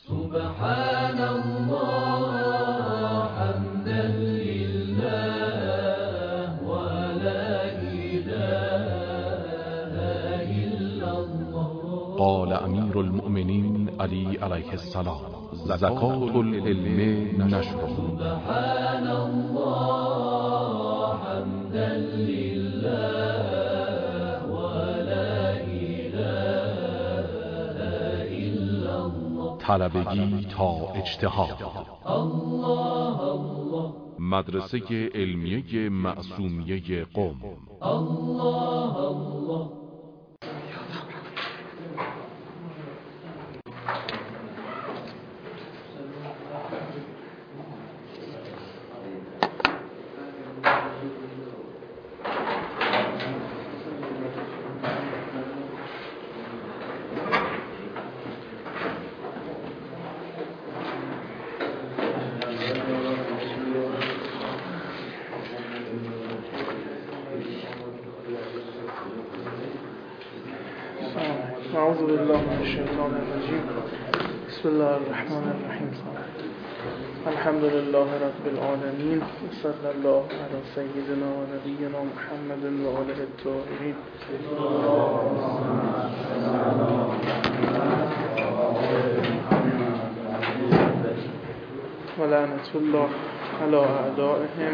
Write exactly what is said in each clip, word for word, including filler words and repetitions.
سبحان الله حمدا لله ولا إله إلا الله. قال امیر المؤمنین علی علیه السلام: زکات العلم نشره. سبحان الله حمدا لله ولا إله إلا الله. طلبگی تا اجتهاد. الله الله. مدرسه علمیه معصومیه قم. الله الله. اعوذ بالله من الشیطان الرجیم. بسم الله الرحمن الرحیم. الحمد لله رب العالمین. صلی الله علی سیدنا و نبینا محمد و آله الطاهرین. و لعنت الله علی اعدائهم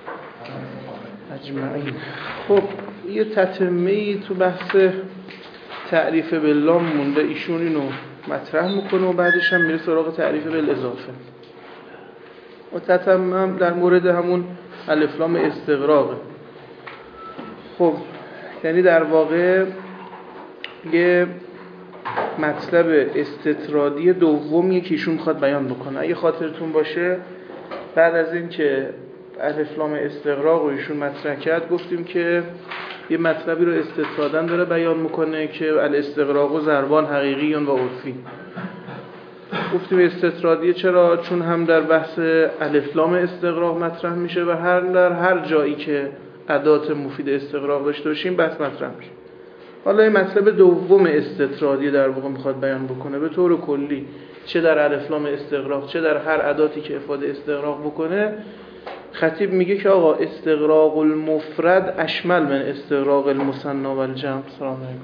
اجمعین. خب یه تتمه‌ای تو بحث تعریف بالله مونده، ایشون اینو مطرح میکنه و بعدش هم میره سراغ تعریف بالاضافه. و تتمم در مورد همون الف لام استغراقه. خب یعنی در واقع یه مطلب استطرادی دومیه که ایشون میخواد بیان بکنه. اگه خاطرتون باشه بعد از این که الف لام استغراق رو ایشون مطرح کرد گفتیم که یه مطلبی رو استطراداً داره بیان میکنه که الاستغراق و ضربان حقیقی و عرفی. گفتیم استطرادیه چرا؟ چون هم در بحث الف لام استغراق مطرح میشه و هر در هر جایی که ادات مفید استغراق داشته باشیم بحث مطرح میشه. حالا این مطلب دوم استطرادی در واقع میخواد بیان بکنه به طور کلی، چه در الف لام استغراق چه در هر اداتی که افاده استغراق بکنه. خطیب میگه که آقا استغراق المفرد اشمل من استغراق المثنی و الجمع. سلام علیکم.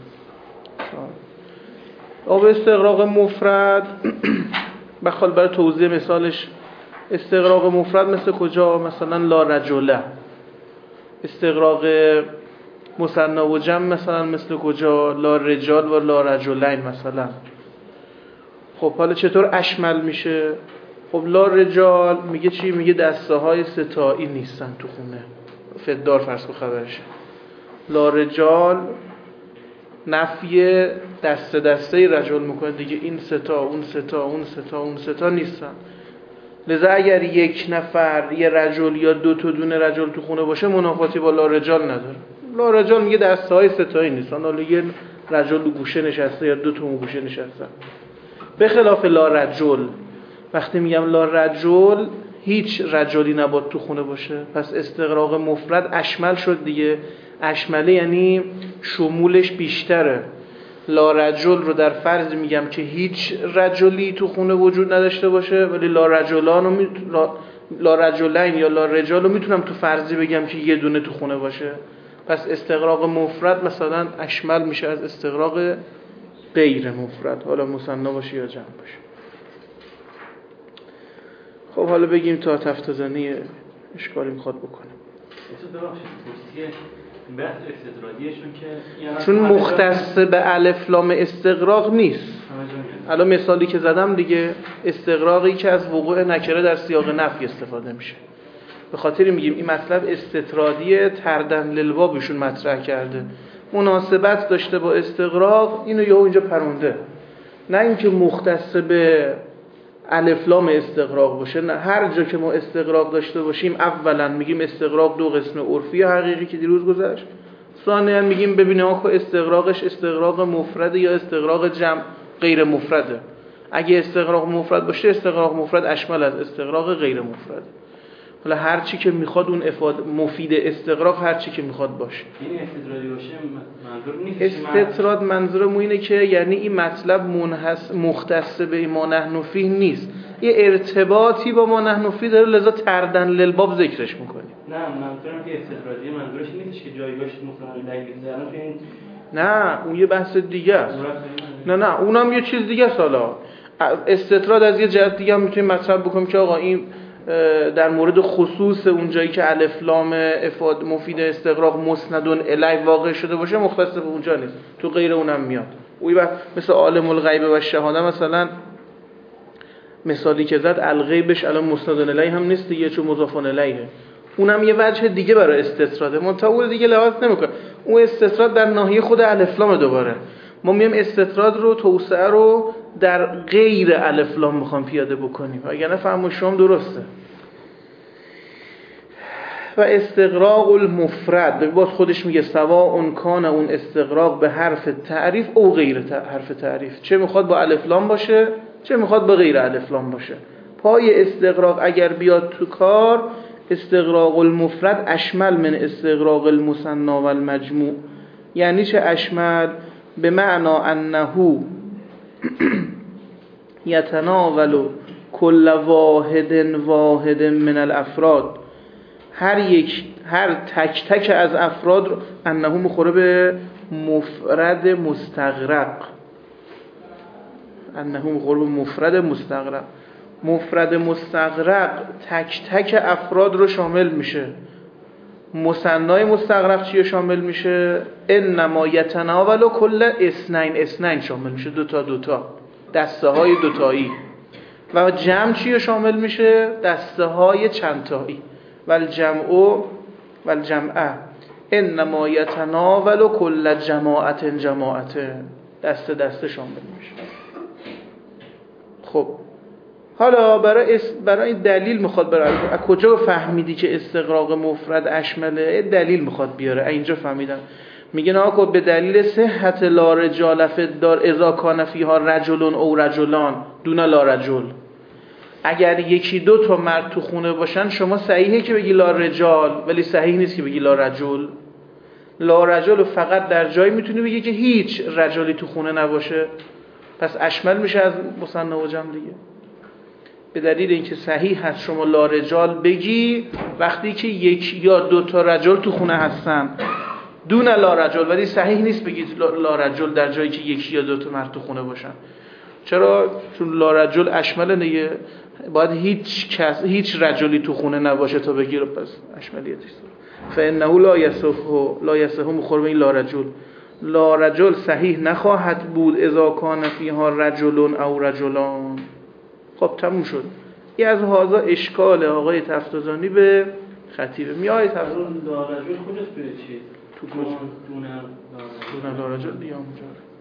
آقا استغراق مفرد بخوال برای توضیح مثالش، استغراق مفرد مثل کجا؟ مثلا لا رجله. استغراق مثنی و جمع مثلا مثل کجا؟ لا رجال و لا رجلین مثلا. خب حالا چطور اشمل میشه؟ خب لا رجال میگه چی؟ میگه دسته های ستایی نیستن تو خونه. فدار فرض کن خبرشه. لا رجال نفی دسته دسته رجل میکنه دیگه، این ستا اون ستا اون ستا اون ستا نیستن. لذا اگر یک نفر یه رجل یا دو تا دونه رجل تو خونه باشه منافاتی با لا رجال نداره. لا رجال میگه دسته های ستایی نیستن، حالا یه رجل رو گوشه نشسته یا دو تا اون گوشه نشستن. به خلاف لا رجل، وقتی میگم لا رجل هیچ رجلی نباید تو خونه باشه. پس استغراق مفرد اشمل شد دیگه. اشمله یعنی شمولش بیشتره. لا رجل رو در فرض میگم که هیچ رجلی تو خونه وجود نداشته باشه، ولی لا رجلان رو می... لا... لا رجلین یا لا رجال رو میتونم تو فرضی بگم که یه دونه تو خونه باشه. پس استغراق مفرد مثلا اشمل میشه از استغراق غیر مفرد، حالا مثنی باشه یا جمع باشه. خب حالا بگیم تا تفتزنی اشکالی میخواد بکنه. چون مختص به الف لام استغراق نیست. الان مثالی که زدم دیگه استغراقی که از وقوع نکره در سیاق نفی استفاده میشه. به خاطر میگیم این مطلب استطرادیه، تردن للبابشون مطرح کرده، مناسبت داشته با استغراق، اینو یا اینجا پرونده. نه اینکه مختص به الف لام استغراق باشه. نه، هر جا که ما استغراق داشته باشیم اولا میگیم استغراق دو قسم، عرفی و حقیقی که دیروز گذشت. ثانیا میگیم ببینه آخه استغراقش استغراق مفرد یا استغراق جمع غیر مفرده. اگه استغراق مفرد باشه استغراق مفرد اشمل از استغراق غیر مفرد. حالا هر چی که میخواد اون افاده مفید استغراق هر چی که میخواد باشه. این استدرالی باشه منظور نیست. استطراد منظورم اینه که یعنی این مطلب منحصر مختص به ما نحن فیه نیست، یه ارتباطی با ما نحن فیه داره، لذا تردن للباب ذکرش میکنیم. نه منظورم که استدرالی منظورش نیست که جایگاهش مصنع الیه الان این نه اون یه بحث دیگه است. نه نه اونم یه چیز دیگه است. حالا استطراد از یه جهت دیگه هم میتونیم مطرح بکنیم که آقا این در مورد خصوص اون جایی که الف لام افاد مفید استغراق مسندون الیه واقع شده باشه مختص به اونجا نیست، تو غیر اونم میاد. اوی وقت مثل عالم الغیب و شهاده مثلا مثالی که زد الغیبش الان مسندون الیه هم نیست دیگه چون مضاف الیه، اونم یه وجه دیگه برای استطراده. منتها دیگه لحاظ نمیکنه، اون استطراد در ناحیه خود الف لام دوباره. ما میام استطراد رو توسعه رو در غیر الف لام میخوام پیاده بکنیم، اگر فهم شما درسته. و استغراق المفرد باز خودش میگه سواء کان اون استغراق به حرف تعریف او غیر حرف تعریف، چه میخواد با الف لام باشه چه میخواد با غیر الف لام باشه. پای استغراق اگر بیاد تو کار، استغراق المفرد اشمل من استغراق المثنی و المجموع. یعنی چه اشمل؟ به معنا انه یتناول کل واحد واحد من الافراد، هر یک هر تک تک از افراد رو انه مخوره به مفرد مستغرق، انه مخوره به مفرد مستغرق. مفرد مستغرق تک تک افراد رو شامل میشه. مثنای مستغرق چیه شامل میشه؟ انما یتناول کل اثنین، اثنین شامل میشه، دوتا دوتا، دسته های دوتایی. و جمع چیه شامل میشه؟ دسته های چندتایی. و الجمع و الجمعه انما یتناول کل جماعت جماعت، دسته دسته شامل میشه. خب حالا برای اس... برای دلیل میخواد برای از کجا فهمیدی که استغراق مفرد اشمله؟ دلیل میخواد بیاره. اینجا فهمیدم میگن آقا به دلیل صحت لا رجال فی الدار اذا کان فیها رجل او رجلان دون لا رجل. اگر یکی دو تا مرد تو خونه باشن شما صحیحه که بگی لا رجال، ولی صحیح نیست که بگی لا رجل. لا رجل فقط در جایی میتونی بگی که هیچ رجالی تو خونه نباشه، پس اشمل میشه از مثنی و جمع دیگه. به دلیل اینکه صحیح هست شما لا رجال بگی وقتی که یک یا دو تا رجل تو خونه هستن، دون لا رجل، ولی صحیح نیست بگید لا رجل در جایی که یک یا دو تا مرد تو خونه باشن. چرا؟ چون لا رجل اشمل دیگه، باید هیچ کس هیچ رجلی تو خونه نباشه تا بگیر پس اشملیتش داره. فانه لا یصح لا یصح مخور به این لا رجل. لا رجل صحیح نخواهد بود اذا کان فیها رجل او رجلان. خب تموم شد. این از هازا اشکال آقای تفتازانی به خطیبه. میای تفتازانی لا رجل کجاست به چی؟ تو کجا؟ دونه دونه لا رجل دیگه اونجا.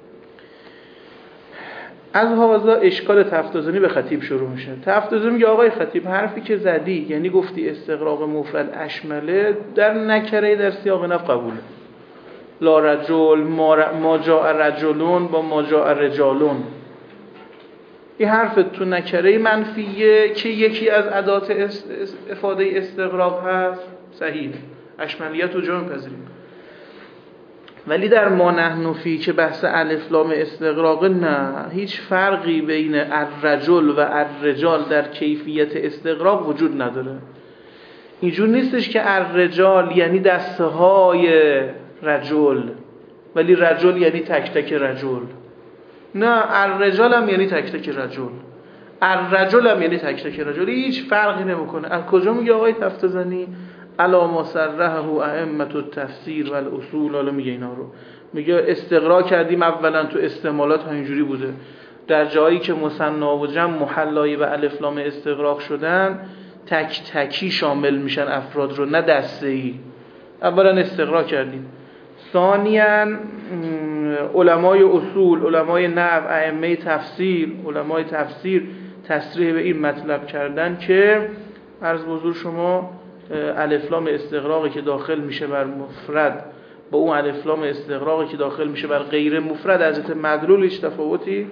از هازا اشکال تفتازانی به خطیب شروع میشه. تفتازانی میگه آقای خطیب حرفی که زدی، یعنی گفتی استغراق مفرد اشمله، در نکره در سیاق نفی قبوله. لا رجل ما جاء رجلون با ما جاء رجالون. این حرف تو نکره منفیه که یکی از ادات افاده استغراق هست، صحیح اشملیت رو جا می‌پذیریم. ولی در ما نحن فی که بحث الف لام استغراق، نه هیچ فرقی بین الرجل و الرجال در کیفیت استغراق وجود نداره. اینجور نیستش که الرجال یعنی دسته های رجل ولی رجل یعنی تک تک رجل. نه الرجال هم یعنی تک تک رجل، الرجل هم یعنی تک تک رجل، هیچ فرقی نمیکنه. از کجا میگه آقای تفتازانی؟ علا ما صرحه ائمه التفسیر و الاصول. حالا میگه اینا رو میگه استقراء کردیم اولا تو استعمالات ها اینجوری بوده، در جایی که مثنی و جمع محلای به الف لام استغراق شدن تک تکی شامل میشن افراد رو، نه دسته‌ای. اولا استقراء کردیم. ثانیاً علمای اصول، علمای نحو، ائمه تفسیر، علمای تفسیر تصریح به این مطلب کردن که عرض به حضور شما الف لام استغراقی که داخل میشه بر مفرد با اون الف لام استغراقی که داخل میشه بر غیر مفرد از جهت مدلول هیچ تفاوتی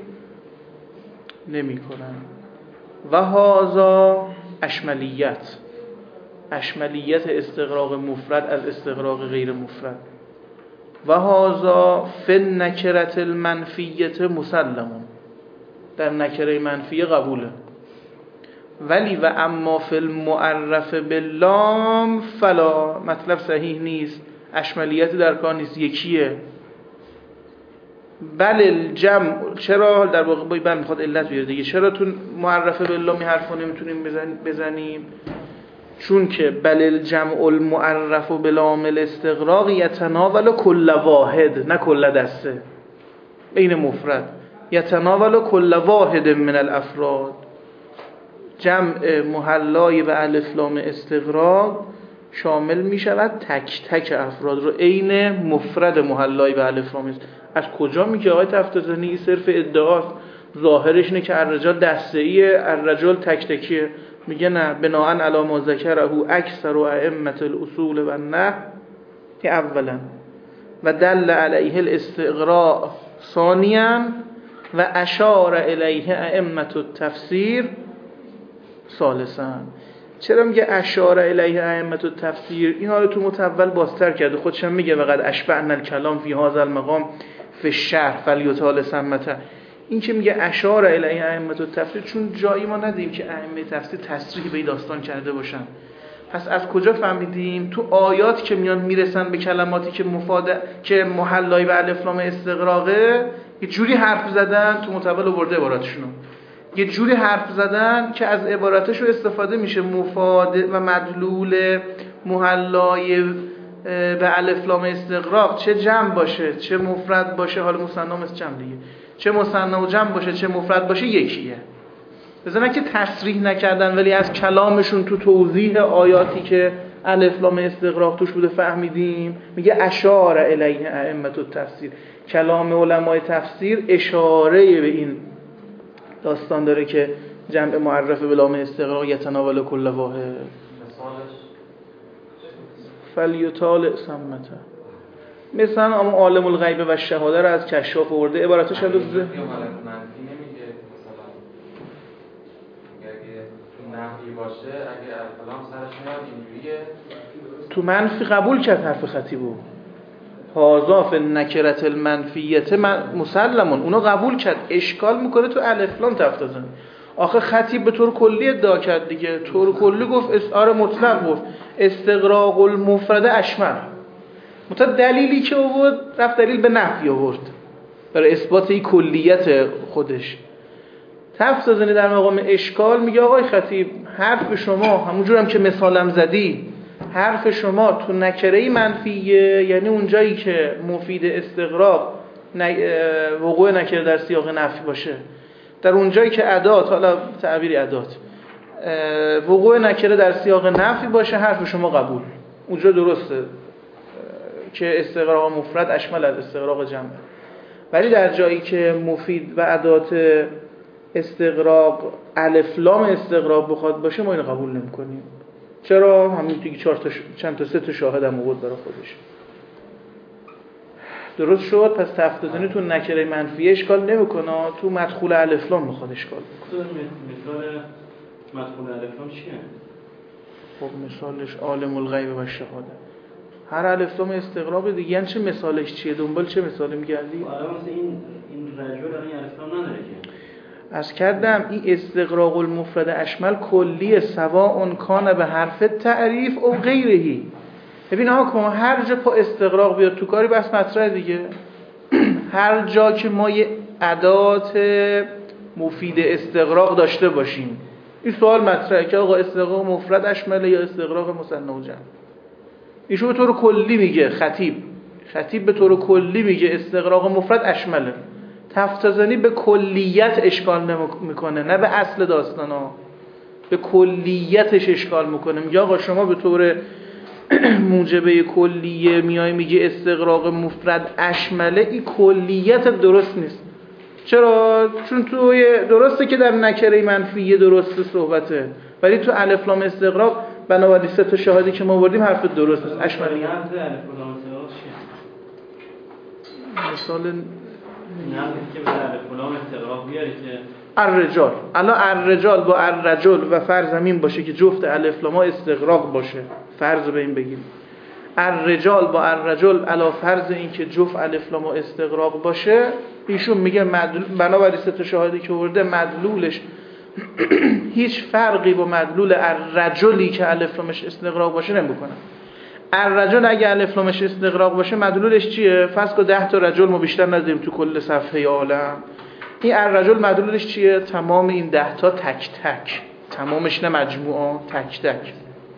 نمیکنن. و هذا اشملیت. اشملیت استغراق مفرد از استغراق غیر مفرد. و هذا فی النکرة المنفیة مسلم، در نکره منفیه قبوله. ولی و اما فی المعرف باللام فلا، مطلب صحیح نیست، اشملیت در کار نیست، یکیه. بل الجمع، چرا در واقع باید بند میخواد علت بیاره دیگه، چرا تو معرف باللام این حرفا نمیتونیم بزنیم؟ چون که بل الجمع المعرف بلام الاستغراق یتناول کل واحد، نه کل دسته، بین مفرد، یتناول کل واحد من الافراد. جمع محلای به الف لام استغراق شامل می شود تک تک افراد رو، عین مفرد محلای به الف لام. از کجا میگه آقای تفتازنی؟ صرف ادعاست، ظاهرش اینه که الرجال دسته‌ایه، الرجال تک تکیه. میگه نه، بناءً علی ما ذکره اکثر ائمه الاصول و النحو اولا و دل علیه الاستغراق ثانیا و اشار الیه ائمه التفسیر ثالثا. چرا میگه اشار الیه ائمه التفسیر؟ این حالا تو متول بازتر کرده، خودش هم میگه وقد اشبعنا الکلام فی هذا المقام فی الشرح فلیطال ثمته. این که میگه اشار الیه ائمه التفسیر، چون جایی ما ندیم که ائمه تفسیر تصریح به داستان کرده باشن. پس از کجا فهمیدیم؟ تو آیات که میان میرسن به کلماتی که مفاد که محلای به الف لام استغراقه، یه جوری حرف زدن، تو متول آورده عباراتشونو، یه جوری حرف زدن که از عباراتشو استفاده میشه مفاد و مدلول محلای به الف لام استغراق، چه جمع باشه چه مفرد باشه، حالا مثنا مثل جمع دیگه، چه مثنا و جمع باشه چه مفرد باشه یکیه. بزنن که تصریح نکردن ولی از کلامشون تو توضیح آیاتی که الف لام استغراق توش بوده فهمیدیم. میگه اشاره الیه ائمه التفسیر، کلام علمای تفسیر اشاره به این داستان داره که جمع معرف به لام استغراق یتناول کل واحد. فلیطال ثمته. مثلا اما عالم الغیب و شهاده رو از کشاف آورده، عبارتش از نفی باشه اگه الکلام سرش میاد اینجوریه. تو منفی قبول کرد حرف خطیبو، هازا فی النکرة المنفیه مسلمون، اونو قبول کرد. اشکال میکنه تو الف لام تفتازن. آخه خطیب به طور کلی ادعا کرد دیگه، طور کلی گفت استعاره مطلق، گفت استغراق المفرد اشمل. متا دلیلی که آورد رفت دلیل به نفی آورد برای اثبات این کلیت خودش. تفتازنی در مقام اشکال میگه آقای خطیب حرف شما همونجور هم که مثالم زدی، حرف شما تو نکره منفیه، یعنی اونجایی که مفید استغراق وقوع نکره در سیاق نفی باشه، در اونجایی که ادات، حالا تعبیری ادات، وقوع نکره در سیاق نفی باشه، حرف شما قبول، اونجا درسته که استغراق مفرد اشمل از استغراق جمع. ولی در جایی که مفید و ادات استغراق الف لام استغراق بخواد باشه ما اینو قبول نمی‌کنیم. چرا؟ همین دیگه چهار تا ش... چند تا سه تا شاهد هم آورد برای خودش. درست شد. پس تفتازنی تو نکره منفی اشکال نمی‌کنه، تو مدخول الف لام میخواد اشکال بکنه. مثال مدخول الف لام چیه؟ خب مثالش عالم الغیب و شهاده. هر الف لام استغراق دیگه، یعنی چه مثالش چیه؟ دنبال چه مثالی می‌گردی؟ آره مثلا این این رجل این الف لام نداره که. از کردم این استغراق المفرد اشمل کلیه، سواء کان به حرف تعریف او غیرهی. ببین ها، هر جا پا استغراق بیاد تو کاری بس مطرح دیگه. هر جا که ما یه ادات مفید استغراق داشته باشیم این سوال مطرحه که آقا استغراق مفرد اشمله یا استغراق مثنا و جمع. ایشون به طور کلی میگه، خطیب خطیب به طور کلی میگه استغراق مفرد اشمله. تفتازنی به کلیت اشکال میکنه، نه به اصل داستانا، به کلیتش اشکال میکنه. میگه آقا شما به طور موجبه کلیه میای میگه استغراق مفرد اشمله، این کلیت درست نیست. چرا؟ چون توی درسته که در نکره منفیه درسته صحبته، ولی تو الف لام استغراق بنابراین سه تا شاهدی که ما آوردیم حرف درست نیست. اشمله الف لام استغراق چیه؟ مثال نه که به الف لام استغراق بیاری که الرجال. الان الرجال با الرجل و فرض همین باشه که جفت الف لام استغراق باشه، فرض به این بگیم الرجال با الرجل علی فرض این که جفت الف لام استغراق باشه، ایشون میگه مدلول بنابراین سه تا شاهدی که ورده مدلولش هیچ فرقی با مدلول الرجلی که الف لامش استغراق باشه نمیکنه. الرجل اگه الف لامش استغراق باشه مدلولش چیه؟ فرض کن ده تا رجل ما بیشتر نداریم تو کل صفحه عالم. این الرجل مدلولش چیه؟ تمام این ده تا تک تک، تمامش نه مجموعه، تک تک.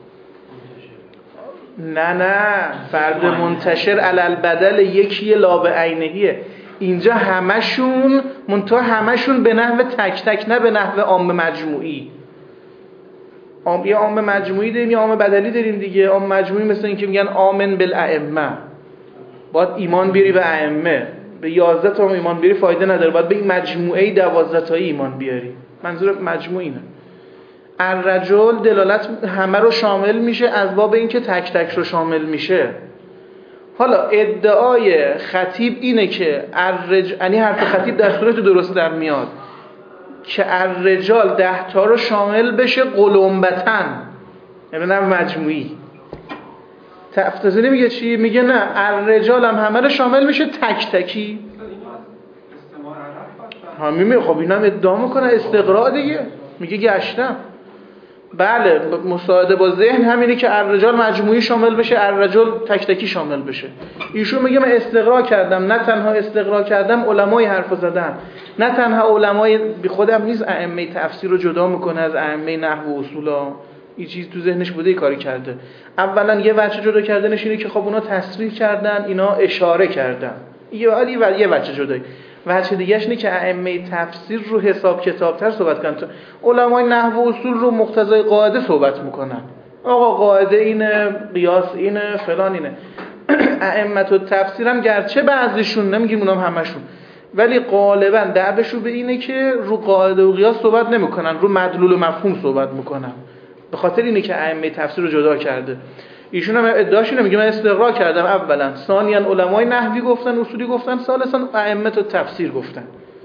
نه نه فرد منتشر علل بدل یکیه لا به عینهیه. اینجا همشون منتها همشون به نحو تک تک نه به نحو عام مجموعی. عام یه عام مجموعی داریم یه عام بدلی داریم دیگه. عام مجموعی مثل این که میگن آمن بالائمه، باید ایمان بیاری به ائمه. به یازده تا ایمان بیاری فایده نداره، باید به این مجموعه دوازده تایی ایمان بیاری. منظور مجموعی نه. الرجل دلالت همه رو شامل میشه از باب اینکه تک تک رو شامل میشه. حالا ادعای خطیب اینه که الرج یعنی حرف خطیب در صورت درست در میاد که الرجال ده تا رو شامل بشه قلمبتن، یعنی نه مجموعی. تفتزینی میگه چی؟ میگه نه الرجال هم همه رو شامل میشه تک تکی. همین خب اینا هم ادعا میکنه استقراء دیگه، میگه گشتم. بله مساعده با ذهن همینه که الرجال مجموعی شامل بشه الرجل تک تکی شامل بشه. ایشون میگه من استقراء کردم، نه تنها استقراء کردم علمای حرف زدن، نه تنها علمای بی خودم نیست ائمه تفسیر رو جدا میکنه از ائمه نحو و اصولا. این چیز تو ذهنش بوده ای کاری کرده. اولا یه وجه جدا کردنش اینه که خب اونا تصریح کردن اینا اشاره کردن، یه ولی یه وجه جدایی. وجه دیگه‌اش اینه که ائمه تفسیر رو حساب کتاب‌تر صحبت کنن. علمای نحو و اصول رو مقتضای قاعده صحبت میکنن. آقا قاعده اینه، قیاس اینه، فلان اینه. ائمه تفسیر هم گرچه بعضیشون، نمیگیم اونام همشون، ولی غالبا دعوشون به اینه که رو قاعده و قیاس صحبت نمیکنن، رو مدلول و مفهوم صحبت میکنن. به خاطر اینه که ائمه تفسیر رو جدا کرده. ایشون هم ادعاش اینه، میگه من استقرا کردم اولا، ثانیاً علمای نحوی گفتن، اصولی گفتن، ثالثاً ائمه تفسیر گفتن.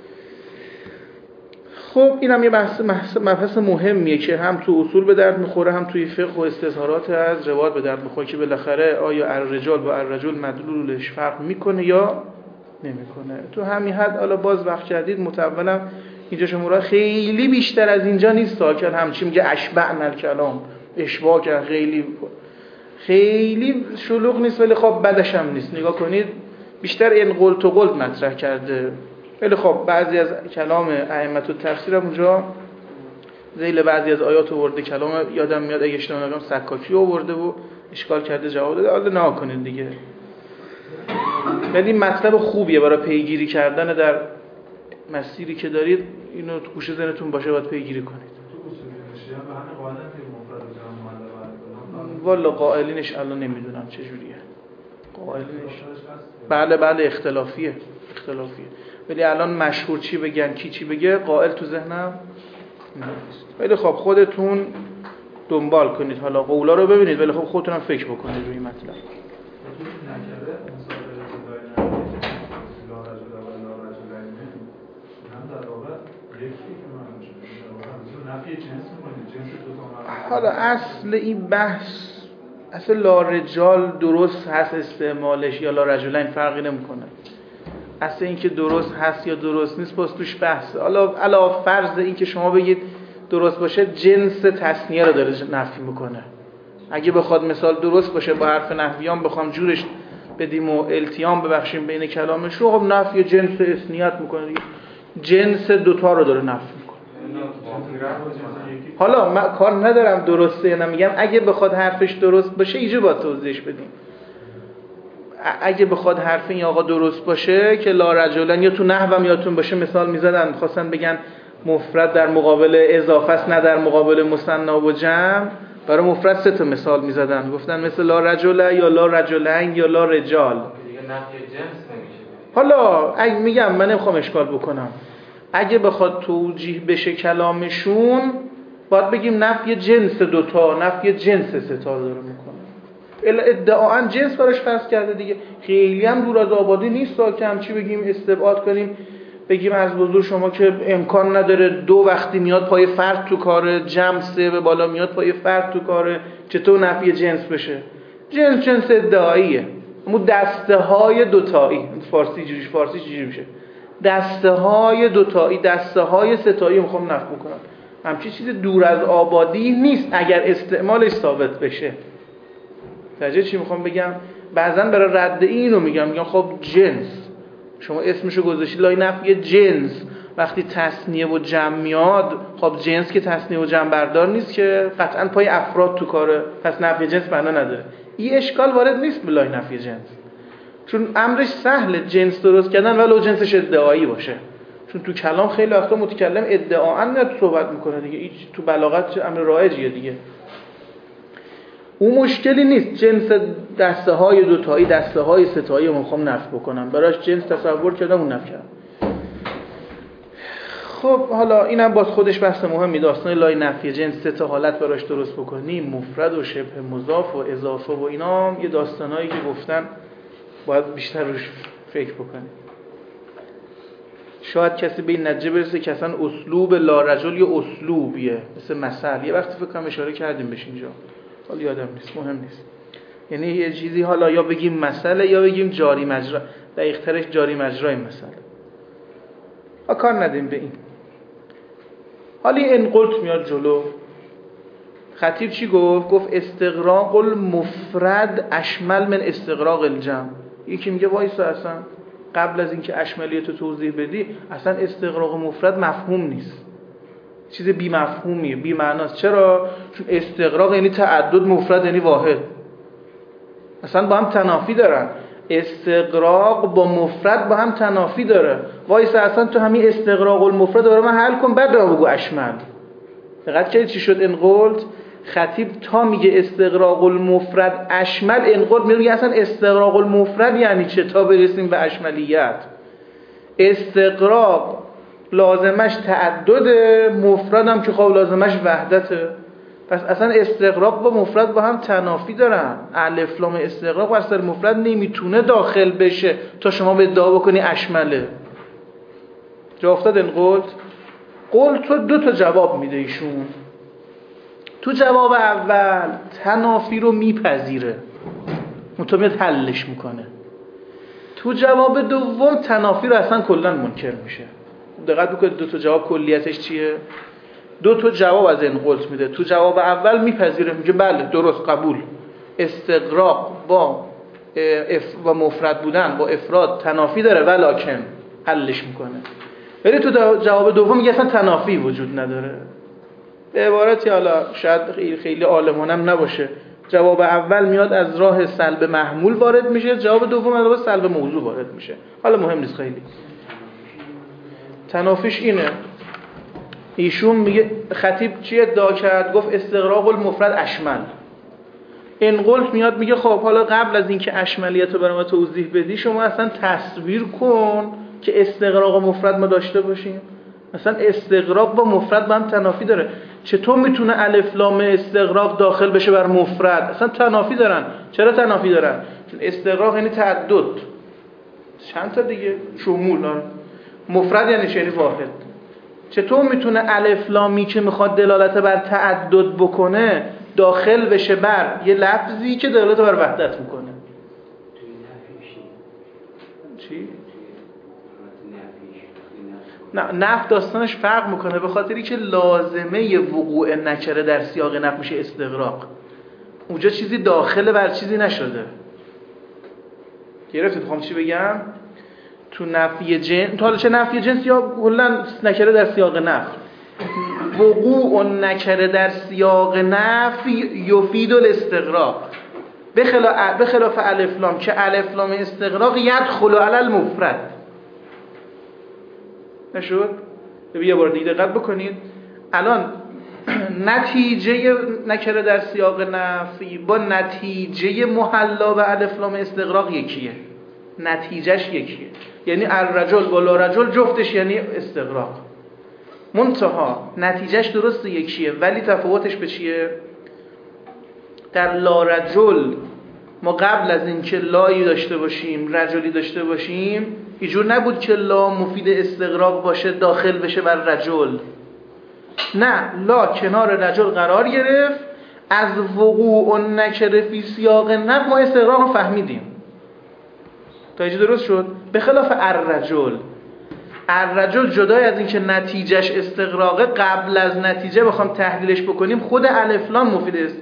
خب اینم یه بحث مبحث مهمیه که هم تو اصول به درد میخوره، هم توی فقه و استظهارات از روایات به درد میخوره که بالاخره آیا الرجال با الرجل مدلولش فرق میکنه یا نمیکنه. تو همین حد حالا باز وقت جدید متأولا اینجا شماره خیلی بیشتر از اینجا نیست تا که همچین میگه اشبعنا الکلام، اشباع که خیلی خیلی شلوغ نیست ولی خب بدش هم نیست. نگاه کنید بیشتر این قلت و قلت مطرح کرده. ولی خب بعضی از کلام ائمه تفسیر هم اونجا ذیل بعضی از آیات آورده، کلام یادم میاد اگه اشتباه نکنم سکاکی آورده و اشکال کرده جواب داده. حالا نه کنید دیگه. ولی مطلب خوبیه برای پیگیری کردن در مسیری که دارید، اینو تو گوشه ذهنتون باشه، باید پیگیری کنید. والا قائلینش الان نمیدونم چجوریه. قائلینش بله بله اختلافیه اختلافیه ولی الان مشهور چی بگن کی چی بگه قائل تو ذهنم نیست. ولی خب خودتون دنبال کنید، حالا قولا رو ببینید ولی خب خودتون هم فکر بکنید روی مطلب. حالا اصل این بحث اصل لا رجال درست هست استعمالش یا لا رجلین فرقی نمیکنه. اصل این که درست هست یا درست نیست باز توش بحثه. حالا علاوه فرض این که شما بگید درست باشه جنس تثنیه رو داره نفی میکنه. اگه بخواد مثال درست باشه با حرف نحویان بخوام جورش بدیم و التیام ببخشیم بین کلامش رو، خب نفی جنس اثنیت میکنه. جنس دوتا رو داره نفی میکنه. حالا من کار ندارم درسته یا نمیگم، اگه بخواد حرفش درست باشه اینجا باید توضیحش بدیم. اگه بخواد حرف این آقا درست باشه که لا رجلن، یا تو نحوم یادتون باشه مثال میزدن خواستن بگن مفرد در مقابل اضافه است نه در مقابل مثنی و جمع، برای مفرد سه تا مثال میزدن، گفتن مثل لا رجل یا لا رجلین یا لا رجال. دیگه نفی جنس نمیشه. حالا اگه میگم من نمیخوام اشکال بکنم، اگه بخواد توجیه بشه کلامشون باید بگیم نفی جنس دوتا، نفی جنس سه تا داره میکنه. ادعاً جنس براش فرض کرده دیگه، خیلی هم دور از آبادی نیست تا که همچی بگیم استبعاد کنیم بگیم از حضور شما که امکان نداره دو وقتی میاد پای فرد تو کاره، جمع سه به بالا میاد پای فرد تو کاره، چطور نفی جنس بشه؟ جنس جنس ادعاییه، اما دسته های دوتایی، فارسی جوریش فارسی چجوری میشه؟ دسته های دوتایی، دسته های ستایی میخوام نفی کنم. همچین چیز دور از آبادی نیست اگر استعمالش ثابت بشه. توجه چی میخوام بگم؟ بعضا برای رد اینو میگم، میگم خب جنس شما اسمشو گذاشتی لای نفی جنس، وقتی تثنیه و جمع میاد، خب جنس که تثنیه و جمع بردار نیست که قطعا پای افراد تو کاره، پس نفی جنس معنا نداره. این اشکال وارد نیست به لای نفی جنس، چون امرش سهله جنس درست کردن ولو جنسش ادعایی باشه. چون تو کلام خیلی وقتا متکلم ادعااً میاد صحبت میکنه دیگه، هیچ تو بلاغت امر رایجیه دیگه. اون مشکلی نیست. جنس دسته های دوتایی، دسته های ستایی رو میخوام نفی بکنم، براش جنس تصور کردم اون نفی کردم. خب حالا اینم باز خودش بحث مهمی، داستان لای نفی جنس سه تا حالت براش درست بکنیم، مفرد و شبه مضاف و اضافه و اینا، یه داستانایی که گفتن باید بیشتر روش فکر بکنیم. شاید کسی به این نتیجه برسه که اصلا اسلوب لا رجل یا اسلوبیه، مثل مثل یه وقتی فکر کنم اشاره کردیم بهش اینجا، حالا یادم نیست، مهم نیست. یعنی یه چیزی حالا یا بگیم مسئله یا بگیم جاری مجرا، دقیق ترش جاری مجرای مسئله. ها کار ندیم به این. حالا این قلت میاد جلو. خطیب چی گفت؟ گفت استغراق المفرد اشمل من استغراق الجمع. یکی میگه وایسا اصلا قبل از اینکه اشملیت رو توضیح بدی، اصلا استغراق مفرد مفهوم نیست، چیز بی مفهومیه، بی معناست. چرا؟ چون استغراق یعنی تعدد، مفرد یعنی واحد، اصلا با هم تنافی دارن. استغراق با مفرد با هم تنافی داره. وایسا اصلا تو همین استغراق المفرد رو برای من حل کن، بعد رو بگو اشمل. دقت کردید چی شد؟ انقلت خطیب تا میگه استغراق المفرد اشمل، انقلت میگه اصلا استغراق المفرد یعنی چه تا برسیم به اشملیت. استغراق لازمش تعدد، مفرد هم که خب لازمش وحدته. پس اصلا استغراق با مفرد با هم تنافی دارن. الف لام استغراق بر سر مفرد نمیتونه داخل بشه تا شما به ادعا بکنی اشمله. جا افتاد انقلت؟ قلت تو دو تا جواب میده ایشون. تو جواب اول تنافی رو میپذیره، مطابقت حلش میکنه. تو جواب دوم تنافی رو اصلا کلا منکر میشه. دقت بکنید دو تا جواب کلیتش چیه؟ دو تا جواب از انقلت میده. تو جواب اول میپذیره، میگه بله درست قبول، استغراق با اف و مفرد بودن با افراد تنافی داره، ولکن حلش میکنه. ولی تو جواب دوم میگه اصلا تنافی وجود نداره. به عبارتی حالا شاید خیلی عالمانم نباشه، جواب اول میاد از راه سلب محمول وارد میشه، جواب دوم از راه سلب موضوع وارد میشه. حالا مهم نیست خیلی. تنافیش اینه. ایشون میگه خطیب چی ادعا کرد؟ گفت استغراق المفرد اشمل. انقلت میاد میگه خب حالا قبل از اینکه اشملیت رو برای ما توضیح بدی، شما اصلا تصویر کن که استغراق مفرد ما داشته باشیم. مثلا استغراق با مفرد با هم تنافی داره. چطور میتونه الف لام استغراق داخل بشه بر مفرد؟ اصلا تنافی دارن. چرا تنافی دارن؟ چون استغراق یعنی تعدد، چند تا دیگه شمول داره. مفرد یعنی چه؟ یعنی واحد. چطور میتونه الف لامی که میخواد دلالت بر تعدد بکنه داخل بشه بر یه لفظی که دلالت بر وحدت میکنه؟ چی؟ نه نفی داستانش فرق میکنه، به خاطری که لازمه وقوع نکره در سیاق نفی میشه استغراق. اونجا چیزی داخل بر چیزی نشده. گرفتید میخوام چی بگم؟ تو نفی جنس، تو حالا چه نفی جنس یا کلا نکره در سیاق نفی، وقوع نکره در سیاق نفی یفید الاستغراق بخلاف بخلاف الف لام که الف لام استغراق یدخل علی المفرد. نشد؟ یه بار دیگه دقت بکنید. الان نتیجه نکره در سیاق نفی با نتیجه محلا به الف لام استغراق یکیه. نتیجهش یکیه. یعنی الرجل با لا رجل جفتش یعنی استغراق. منتها نتیجهش درست یکیه، ولی تفاوتش به چیه؟ در لا رجل ما قبل از اینکه لایی داشته باشیم رجلی داشته باشیم اینجور نبود که لا مفید استغراق باشه داخل بشه بر رجل. نه، لا کنار رجل قرار گرفت. از وقوع النکره فی سیاق نفی ما استغراق رو فهمیدیم. تا اینجا درست شد؟ به خلاف الرجل. الرجل جدای از اینکه نتیجهش استغراقه، قبل از نتیجه بخوام تحلیلش بکنیم خود الف لام مفید است.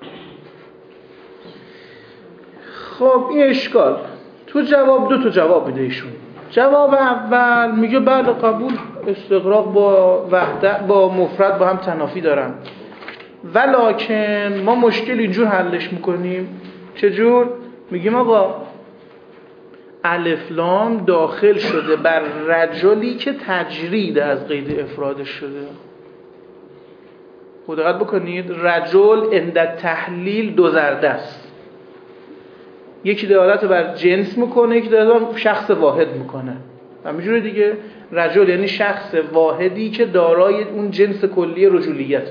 خب این اشکال تو جواب دو تا جواب میده ایشون. جواب اول میگه بله قبول، استغراق با وحدت با مفرد با هم تنافی دارن، ولکن ما مشکل اینجور حلش میکنیم. چجور؟ میگیم آقا الف لام داخل شده بر رجلی که تجرید از قید افرادش شده. خود دقت بکنید، رجل عند تحلیل دو زرده است، یکی دلالت بر جنس میکنه، یکی دلالت بر شخص واحد میکنه. همینجوری دیگه، رجل یعنی شخص واحدی که دارای اون جنس کلی رجولیت.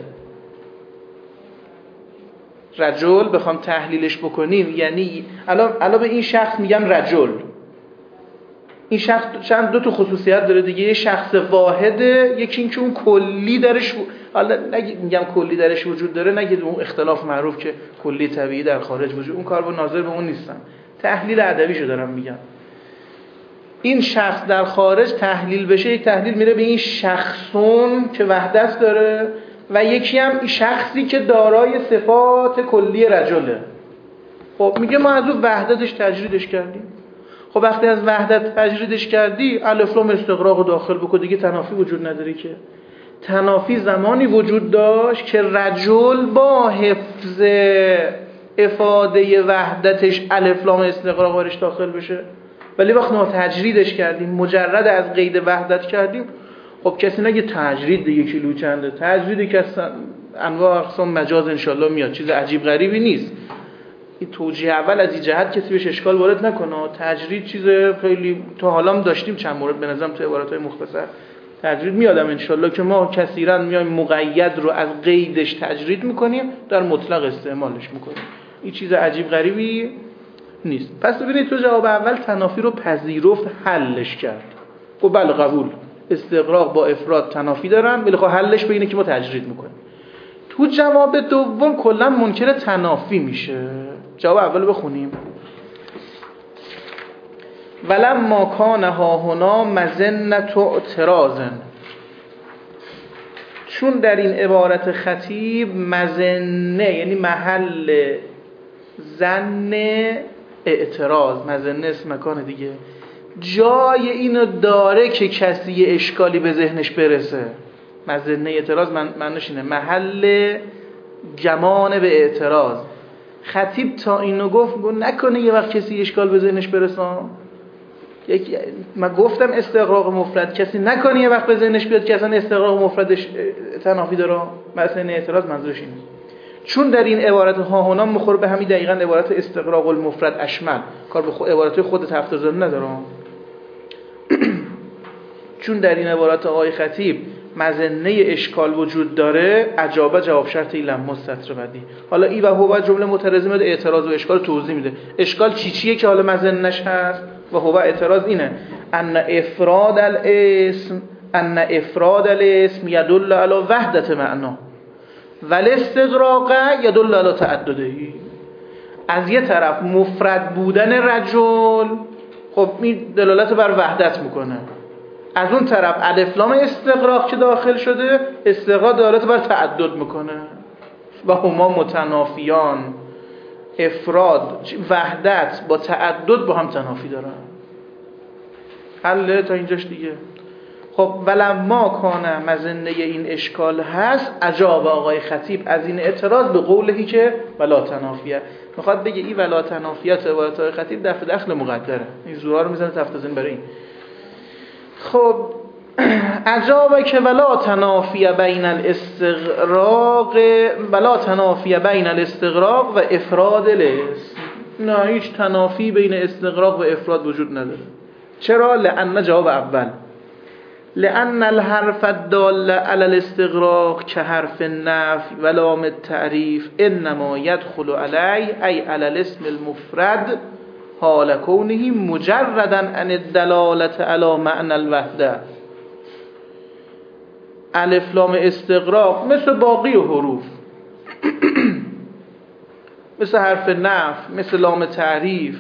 رجل بخوام تحلیلش بکنیم یعنی الان الان به این شخص میگم رجل. این شخص چند دو تا خصوصیت داره دیگه، یه شخص واحده، یکی این که اون کلی درش، حالا نگید میگم کلی درش وجود داره، نگید اون اختلاف معروف که کلی طبیعی در خارج وجود، اون کار با ناظر به اون نیستم، تحلیل ادبیشو دارم میگم. این شخص در خارج تحلیل بشه، یک تحلیل میره به این شخصون که وحدت داره و یکی هم شخصی که دارای صفات کلی رجله. خب میگه ما از اون وحدتش تجریدش کردیم. خب وقتی از وحدت تجریدش کردی، الف لام استغراق داخل بکن، دیگه تنافی وجود نداره. که تنافی زمانی وجود داشت که رجل با حفظ افاده وحدتش الف لام استغراق وارش داخل بشه، ولی وقتی ما تجریدش کردیم، مجرد از قید وحدت کردیم، خب کسی نگه تجرید دیگه کیلو چنده، تجریدی که انواع اقسام مجاز انشالله میاد، چیز عجیب غریبی نیست. این توجیه اول از این جهت کسی بهش اشکال وارد نکنه. تجرید چیز خیلی تا حالا هم داشتیم چند مورد به نظرم تو عباراتهای مختصر تجرید میادم انشالله که ما کثیرا میایم مقید رو از قیدش تجرید میکنیم، در مطلق استعمالش میکنیم. این چیز عجیب غریبی نیست. پس ببینید تو جواب اول تنافی رو پذیرفت، حلش کرد. خب بله قبول، استغراق با افراد تنافی دارن، ولی خب حلش به اینه که ما تجرید میکنیم. تو جواب دوم کلا منکر تنافی میشه. جواب اول بخونیم. ولما کان ها هنا مظنة اعتراض، چون در این عبارت خطیب مظنه یعنی محل ظن اعتراض، مظنه اسم مکان دیگه، جای اینو داره که کسی اشکالی به ذهنش برسه. مظنه اعتراض من معنیش اینه محل گمان به اعتراض. خطیب تا اینو گفت گفت نکنه یه وقت کسی اشکال به ذهنش برسان. یک من گفتم استغراق مفرد، کسی نکنه یه وقت به ذهنش بیاد که اصلا استغراق مفردش تنافی داره. مثلا اعتراض منظورش اینه. چون در این عبارت ها هنا مخور به همین دقیقاً عبارت استغراق المفرد اشمل، کار به خود عبارت خودت هفت زن نداره. چون در این عبارت آقای خطیب مظنه اشکال وجود داره، اجابه جواب شرط لم مستتر بعدی. حالا ای و هو جمله معترضه میاد اعتراض و اشکال توضیح میده. اشکال چی چیه که حالا مظنه‌اش هست و هو اعتراض اینه ان افراد الاسم ان افراد الاسم يدل على وحدت معنا ولی استغراق يدل على تعدده. از یه طرف مفرد بودن رجل خب این دلالت بر وحدت میکنه، از اون طرف الف لام استغراق که داخل شده استغراق دلالت بر تعدد میکنه و هما متنافیان. افراد وحدت با تعدد با هم تنافی دارن. حله تا اینجاش دیگه. خب ولما کانه مظنه این اشکال هست، اجاب آقای خطیب از این اعتراض به قولهی که ولا تنافیه. میخواد بگه این ولا تنافیه تو عبارت آقای خطیب دفع دخل مقدره، این زورا رو میزنه تفتزین برای این. خب اجابه که ولا تنافیه بین الاستغراق ولا تنافیه بین الاستغراق و افراد الاسم. نه هیچ تنافی بین استغراق و افراد وجود نداره. چرا؟ لأن جواب اول لأن الحرف الدال على الاستغراق كحرف النفي ولام التعريف انما يدخل عليه اي على الاسم المفرد حال کونه مجردا عن الدلالة علی معنی الوحده. الف لام استغراق مثل باقی حروف مثل حرف نفی، مثل لام تعریف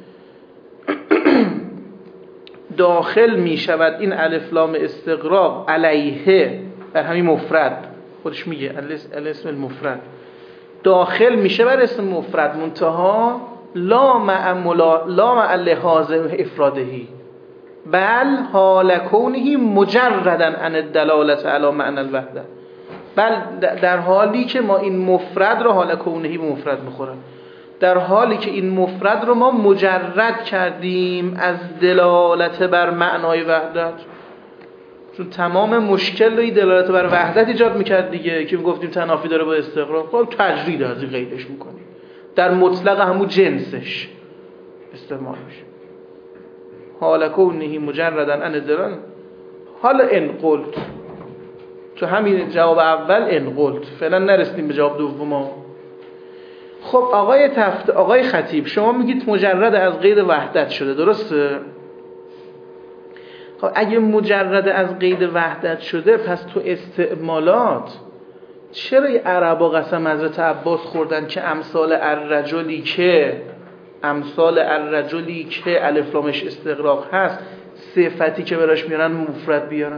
داخل می شود این الف لام استغراق علیه، در همین مفرد خودش میگه الاسم المفرد داخل میشه بر اسم مفرد، منتها لا مع ملا لا مع لحاظ افرادهی بل حال کونه مجردا عن الدلاله علی معنی الوحده. بل در حالی که ما این مفرد رو حال کونه به مفرد میخورن، در حالی که این مفرد رو ما مجرد کردیم از دلالت بر معنای وحدت، چون تمام مشکل رو دلالت بر وحدت ایجاد میکرد دیگه، که میگفتیم تنافی داره با استغراق، خب تجرید از این قیدش میکنیم، در مطلق همون جنسش استعمال میشه. حال کونه مجردا عن الدلاله. حالا ان قلت، تو همین جواب اول ان قلت، فعلا نرسیدیم به جواب دوم. خب آقای تفت آقای خطیب شما میگید مجرد از قید وحدت شده، درسته؟ خب اگه مجرد از قید وحدت شده، پس تو استعمالات چرا عربا قسم حضرت عباس خوردن که امثال الرجلی که امثال الرجلی که الف لامش استغراق هست صفتی که براش میارن مفرد بیارن؟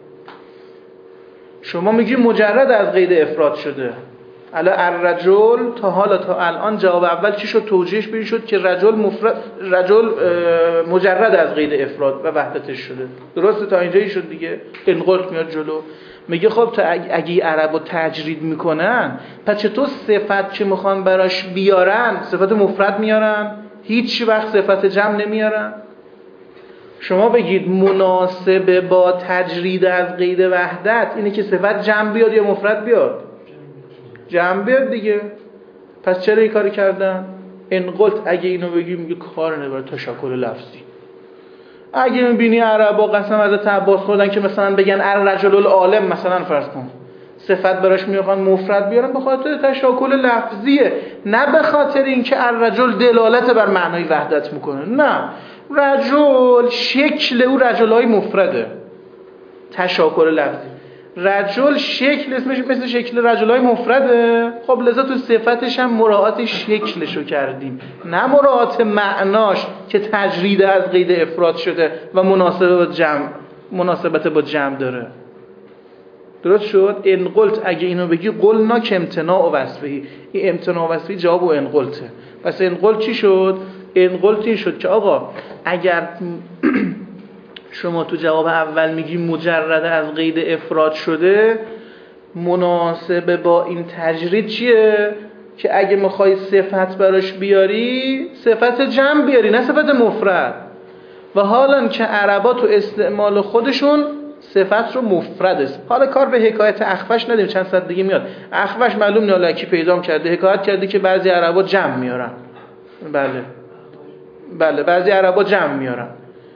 شما میگی مجرد از قید افراد شده. الا الرجل تا حالا تا الان جواب اول چی شد؟ توجیهش بین شد که رجل مفرد، رجل مجرد از قید افراد و وحدتش شده، درسته؟ تا اینجایی شد دیگه. انقلت میاد جلو میگه خب تا اگه عربا تجرید میکنن، پس چطور صفت که میخوان براش بیارن صفت مفرد میارن، هیچ وقت صفت جمع نمیارن؟ شما بگید مناسب با تجرید از قید وحدت اینه که صفت جمع بیاد یا مفرد بیاد؟ جمع بیاد دیگه. پس چرا این کاری کردن؟ انقلت اگه اینو بگی میگه کار نبره تشکل لفظی. اگه میبینی عربا قسم حضرت عباس خوردن که مثلا بگن الرجل العالم مثلا فرض کن، صفت براش میخوان مفرد بیارن به خاطر تشکل لفظیه، نه به خاطر اینکه الرجل دلالت بر معنای وحدت میکنه. نه، رجل شکل او رجلای مفرده، تشکل لفظی. رجل شکل اسمش مثل شکل رجلای مفرده، خب لذا تو صفتش هم مراعات شکلشو کردیم، نه مراعات معناش که تجرید از قید افراد شده و مناسبت با جمع مناسبت با جمع داره. درست شد؟ انقلت اگه اینو بگی قلنا که امتناع و وصفی، این امتناع و وصفی جواب و انقلته. پس انقلت چی شد؟ انقلت این شد که آقا اگر شما تو جواب اول میگی مجرد از قید افراد شده، مناسب با این تجرید چیه؟ که اگه میخوای صفت براش بیاری صفت جمع بیاری، نه صفت مفرد. و حالا که عربا تو استعمال خودشون صفت رو مفرد است. حالا کار به حکایت اخفش ندیم، چند صد دیگه میاد. اخفش معلوم نه لکی پیدام کرده، حکایت کرده که بعضی عربا جمع میارن. بله بله بعضی عربا جمع میارن.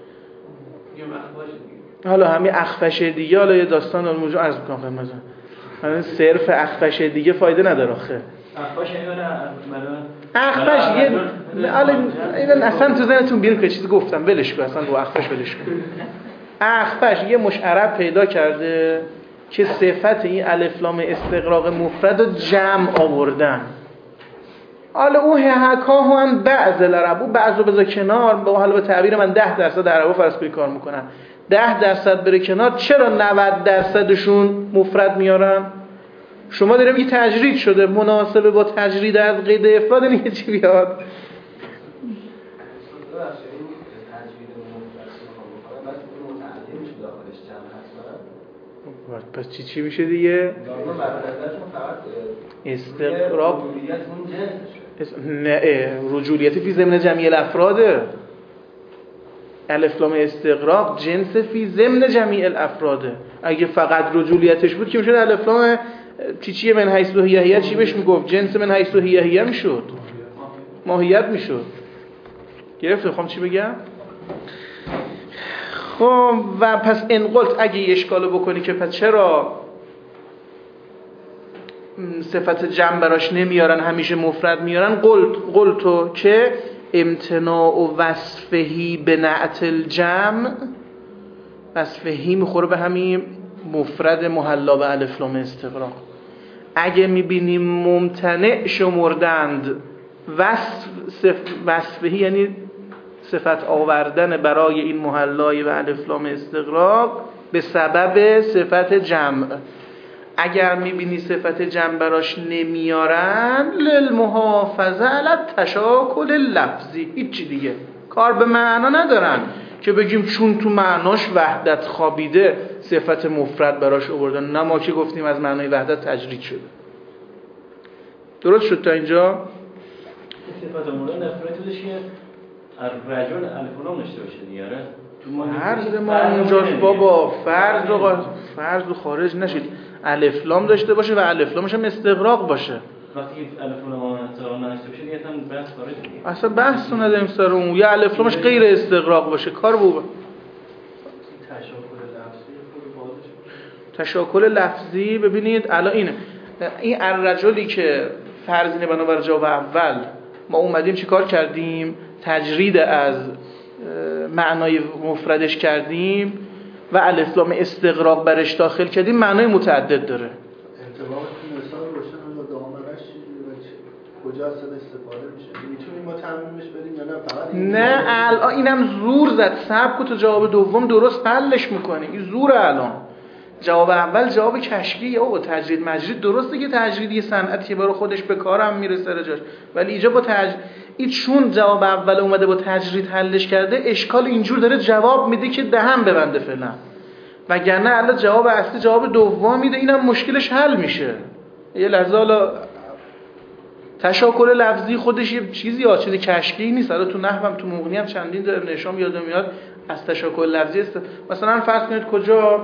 حالا همین اخفش دیگه، حالا یه داستان الموجود عرض میکنم خدمتتون. من صرف اخفش دیگه فایده نداره آخه. اخفش اینا اخفش یه حالا اینا اصلا تو ذهنتون بیرون که چیزی گفتم ولش کن، اصلا رو اخفش ولش کن. اخفش یه مشعرب پیدا کرده که صفت این الف لام استغراق مفرد رو جمع آوردن. حالا اون حکاهو هم بعض العرب، اون بعض رو بذار کنار، با حالا به تعبیر من ده درصد عربا فرض کنید کار میکنن، ده درصد بره کنار، چرا نود درصدشون مفرد میارن؟ شما داره میگی تجرید شده، مناسبه با تجرید از قید افراد نیه چی بیاد؟ پس چی چی میشه دیگه؟ استقراب نه، رجولیت فی ضمن جمعی الافراده. الف لام استغراق جنس فی ضمن جمعی الافراده. اگه فقط رجولیتش بود که میشد الف لام چی چیه من حیث هیه چی بهش میگفت؟ جنس من حیث هیه هیه میشد، ماهیت میشد. گرفت خواهم چی بگم؟ خب و پس انقلت اگه اشکالو بکنی که پس چرا صفت جمع براش نمیارن همیشه مفرد میارن، قلت قلتو که امتناع و وصفهی به نعت الجمع، وصفهی میخوره به همین مفرد محلا به الف لام استغراق. اگه میبینیم ممتنع شمردند وصف وصفهی یعنی صفت آوردن برای این محلای به الف لام استغراق به سبب صفت جمع. اگر میبینی صفت جمع براش نمیارن للمحافظه علی التشاکل لفظی، هیچی دیگه کار به معنا ندارن که بگیم چون تو معناش وحدت خوابیده صفت مفرد براش آوردن. نه ما که گفتیم از معنای وحدت تجرید شده. درست شد تا اینجا؟ صفت مورد نفرت بودش که رجل الف لام داشته باشه دیگه. فرض ما اونجاست بابا، فرض رو فرض رو خارج نشید. الف لام داشته باشه و الف لامش هم استغراق باشه. وقتی الف لام استغراق نداشته باشه دیگه اصلا بحث خارج دیگه. اصلا بحث نداریم سر اون. یا الف لامش غیر استغراق باشه کار بوده. تشاکل لفظی ببینید الان اینه. این الرجلی که فرض اینه بنابر جواب اول ما اومدیم چیکار کردیم؟ تجرید از معنای مفردش کردیم و الف لام استغراق برش داخل کردیم، معنای متعدد داره. انطباقتون مثال روشن با دامنش کجا اصلا استفاده میشه؟ میتونیم ما تمریمش بدیم یا نه فقط این؟ نه الان اینم زور زد. صبر تو جواب دوم درست حلش میکنی. این زور الان. جواب اول جواب کشفیه. او تجرید مجرید درسته که تجریدی صنعتی برای خودش به کارم میرسه سر جاش، ولی اینجا با تجرید این چون جواب اول اومده با تجرید حلش کرده اشکال اینجور داره جواب میده که دهن ببنده فعلا، وگرنه الان جواب اصلی جواب دوم میده، اینم مشکلش حل میشه. یه لحظه حالا تشاکل لفظی خودش یه چیزی ها چیز کشفی نیست. الان تو نحوم تو مغنی هم چندین داره نشام یادم میاد از تشاکل لفظی است. مثلا فرض کنید کجا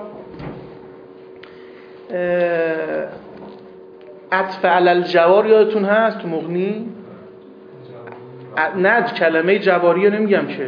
عطف علی الجوار یادتون هست تو مغنی؟ نه کلمه جواری رو نمیگم که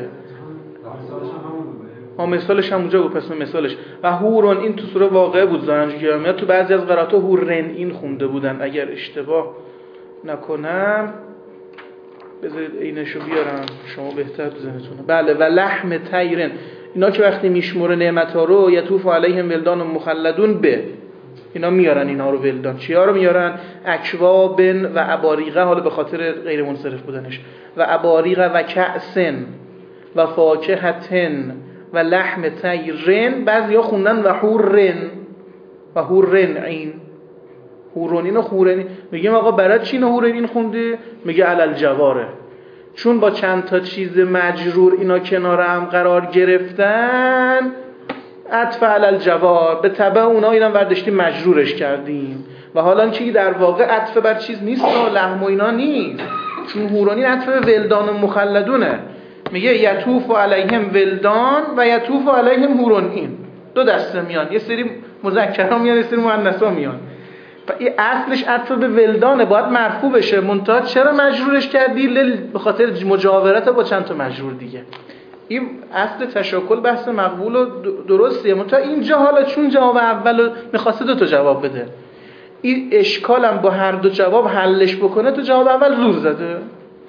ها مثالش هم اونجا بود. پس مثالش و هورون این تو سوره واقعه بود زانجی که میاد تو بعضی از قرائات هورن این خونده بودن اگر اشتباه نکنم. بذارید عینشو بیارم شما بهتر تو ذهنتونه. بله و لحم طیرن اینا که وقتی میشموره نعمت‌ها رو یطوف علیهم ولدان مخلدون به اینا میارن اینا رو ولدان چیا رو میارن؟ اکوابن و اباریقه، حالا به خاطر غیر منصرف بودنش، و اباریقه و کأسن و فاکهتن و لحم طیرن. بعضیا خوندن و حورن و حورن عین حورونین و خورنین. میگیم آقا برای چی نه حورنین خونده؟ میگه علل جواره، چون با چند تا چیز مجرور اینا کنار هم قرار گرفتن عطف علل جوار به تبع اونا اینم ورداشتیم مجرورش کردیم و حالا چی در واقع عطف بر چیز نیست و لحم و اینا نیست، چون حورانین عطف به ولدان و مخلدونه. میگه یطوف علیهم ولدان و یطوف علیهم حورانین، دو دسته میان، یه سری مذکرها میان یه سری مؤنثا میان. این اصلش عطف به ولدانه، باید مرفوع بشه. منتها چرا مجرورش کردی؟ لل به خاطر مجاورت با چند تا مجرور دیگه. این اصل تشاکل بحث مقبول و درستیه. منتها اینجا حالا چون جواب اولو میخواسته دو تا جواب بده، این اشکالم با هر دو جواب حلش بکنه تو جواب اول زور زده.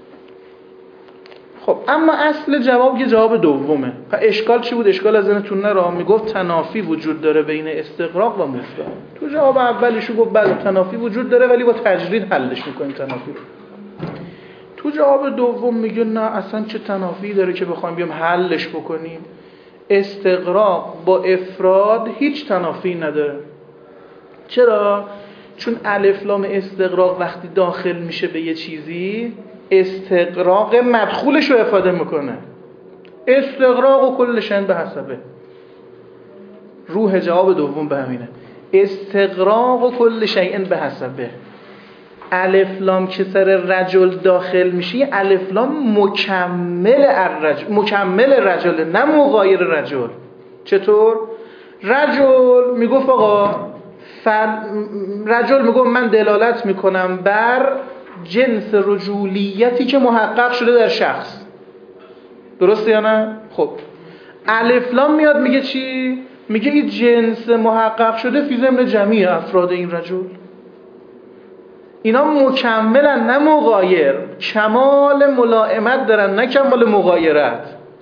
خب اما اصل جواب یه جواب دومه. اشکال چی بود؟ اشکال از ذهنتون نره. میگفت تنافی وجود داره بین استغراق و مفرد. تو جواب اولشو گفت بله تنافی وجود داره ولی با تجرید حلش میکنیم تنافی رو. تو جواب دوم میگه نه اصلا چه تنافی داره که بخوایم بیام حلش بکنیم. استغراق با افراد هیچ تنافی نداره. چرا؟ چون الف لام استغراق وقتی داخل میشه به یه چیزی استغراق مدخولش رو افاده میکنه. استغراق و کل شأن به حسبه. روح جواب دوم به همینه. استغراق و کل شیء به حسبه. الف لام که سر رجل داخل میشه الف لام مکمل الرجل، مکمل رجل نه مغایر رجل. چطور؟ رجل میگفت آقا فر... رجل میگفت من دلالت میکنم بر جنس رجولیتی که محقق شده در شخص. درسته یا نه؟ خب الف لام میاد میگه چی؟ میگه این جنس محقق شده فی ضمن جمیع افراد این رجل. اینا مکملن نه مغایر، کمال ملائمت دارن نه کمال مغایرت.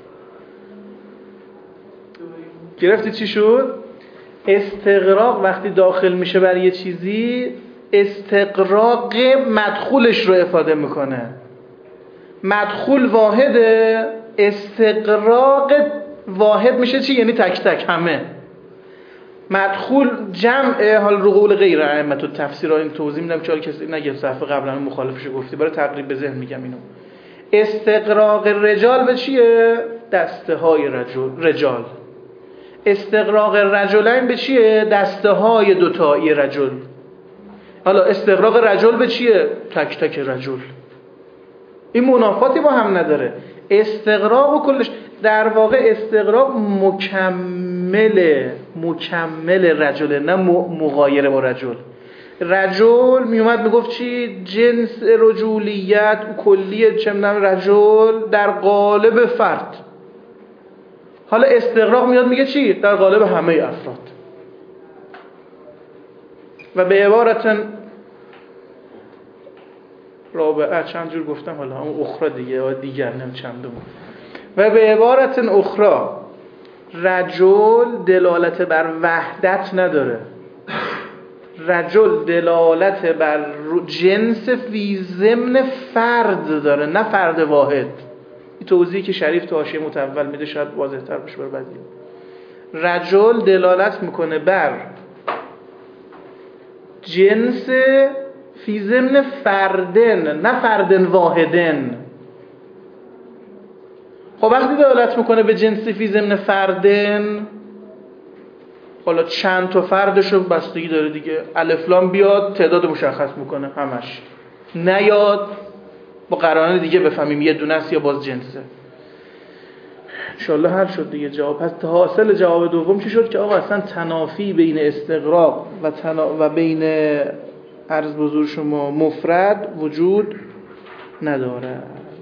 گرفتی چی شد؟ استغراق وقتی داخل میشه بر یه چیزی، استغراق مدخولش رو افاده میکنه. مدخول واحده، استغراق واحد میشه چی؟ یعنی تک تک همه. مدخول جمع، حال رو قول غیر ائمه تو تفسیر این توضیح میدم که کسی نگه صفحه قبلا مخالفشو گفتی، برای تقریب به ذهن میگم اینو. استغراق رجال به چیه؟ دسته های رجل رجال. استغراق رجلین به چیه؟ دسته های دوتایی رجل. حالا استغراق رجل به چیه؟ تک تک رجل. این منافاتی با هم نداره. استغراق و کلش در واقع استغراق مکمل مکمل رجله، نه مغایر با رجل. رجل میومد میگفت چی؟ جنس رجولیت کلیه، چه میدونم رجل در قالب فرد. حالا استغراق میاد میگه چی؟ در قالب همه افراد. و به عبارت رابعه چند جور گفتم، حالا اون اخرى دیگه یا دیگر نم چندم. و به عبارت اخرى رجل دلالت بر وحدت نداره، رجل دلالت بر جنس فی ضمن فرد داره، نه فرد واحد. این توضیحی که شریف تو حاشیه متول میده شاید واضح تر باشه برای بعضی. رجل دلالت میکنه بر جنس فی ضمن فردن، نه فردن واحدن. خب وقتی دلالت میکنه به جنس فی ضمن فردن، حالا چند تا فردشو بستگی داره دیگه. الف لام بیاد تعداد مشخص میکنه همش، نیاد با قرائن دیگه بفهمیم یه دونه است یا باز جنسه. انشالله حل شد دیگه جواب. پس حاصل جواب دوم چی شد؟ که آقا اصلا تنافی بین استغراق و, تنا... و بین عرض بزرگ شما مفرد وجود نداره.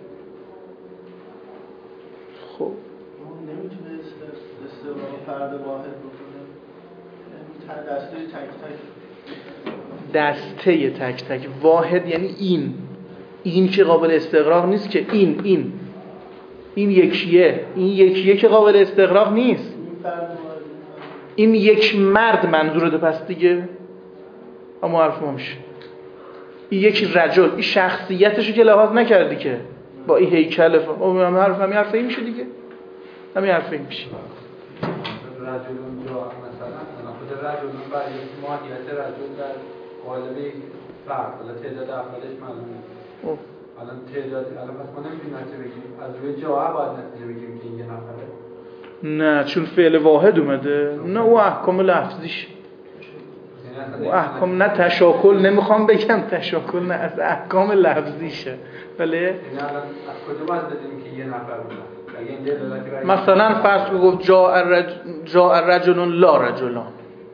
خب نمیتونه استغراق فرد واحد بکنه، دسته تک تک دسته تک تک واحد یعنی این این که قابل استغراق نیست که این این این یکیه، این یکیه که قابل استغراق نیست. این یک مرد منظورته پس دیگه اما حرف ما میشه. این یک رجل، این شخصیتشو که لحاظ نکردی که با این هیکل هم حرف همین حرف این میشه دیگه، همین حرف این میشه. رجلون جا مثلا خود رجلون برای ماهیت رجل در قالب فرد، حالا تعداد افرادش معلومه. الان تعداد الان پس ما نمیتونیم نتیجه بگیریم از روی جاها باید نتیجه بگیریم که این یه نفره. نه چون فعل واحد اومده، نه او احکام لفظیش، او احکام نه تشاکل، نمیخوام بگم تشاکل، نه از احکام لفظیشه. بله یعنی الان از کجا باید بدیم که یه نفر بوده؟ مثلا فرض بگفت جاء الرجل جاء الرجل لا رجلان،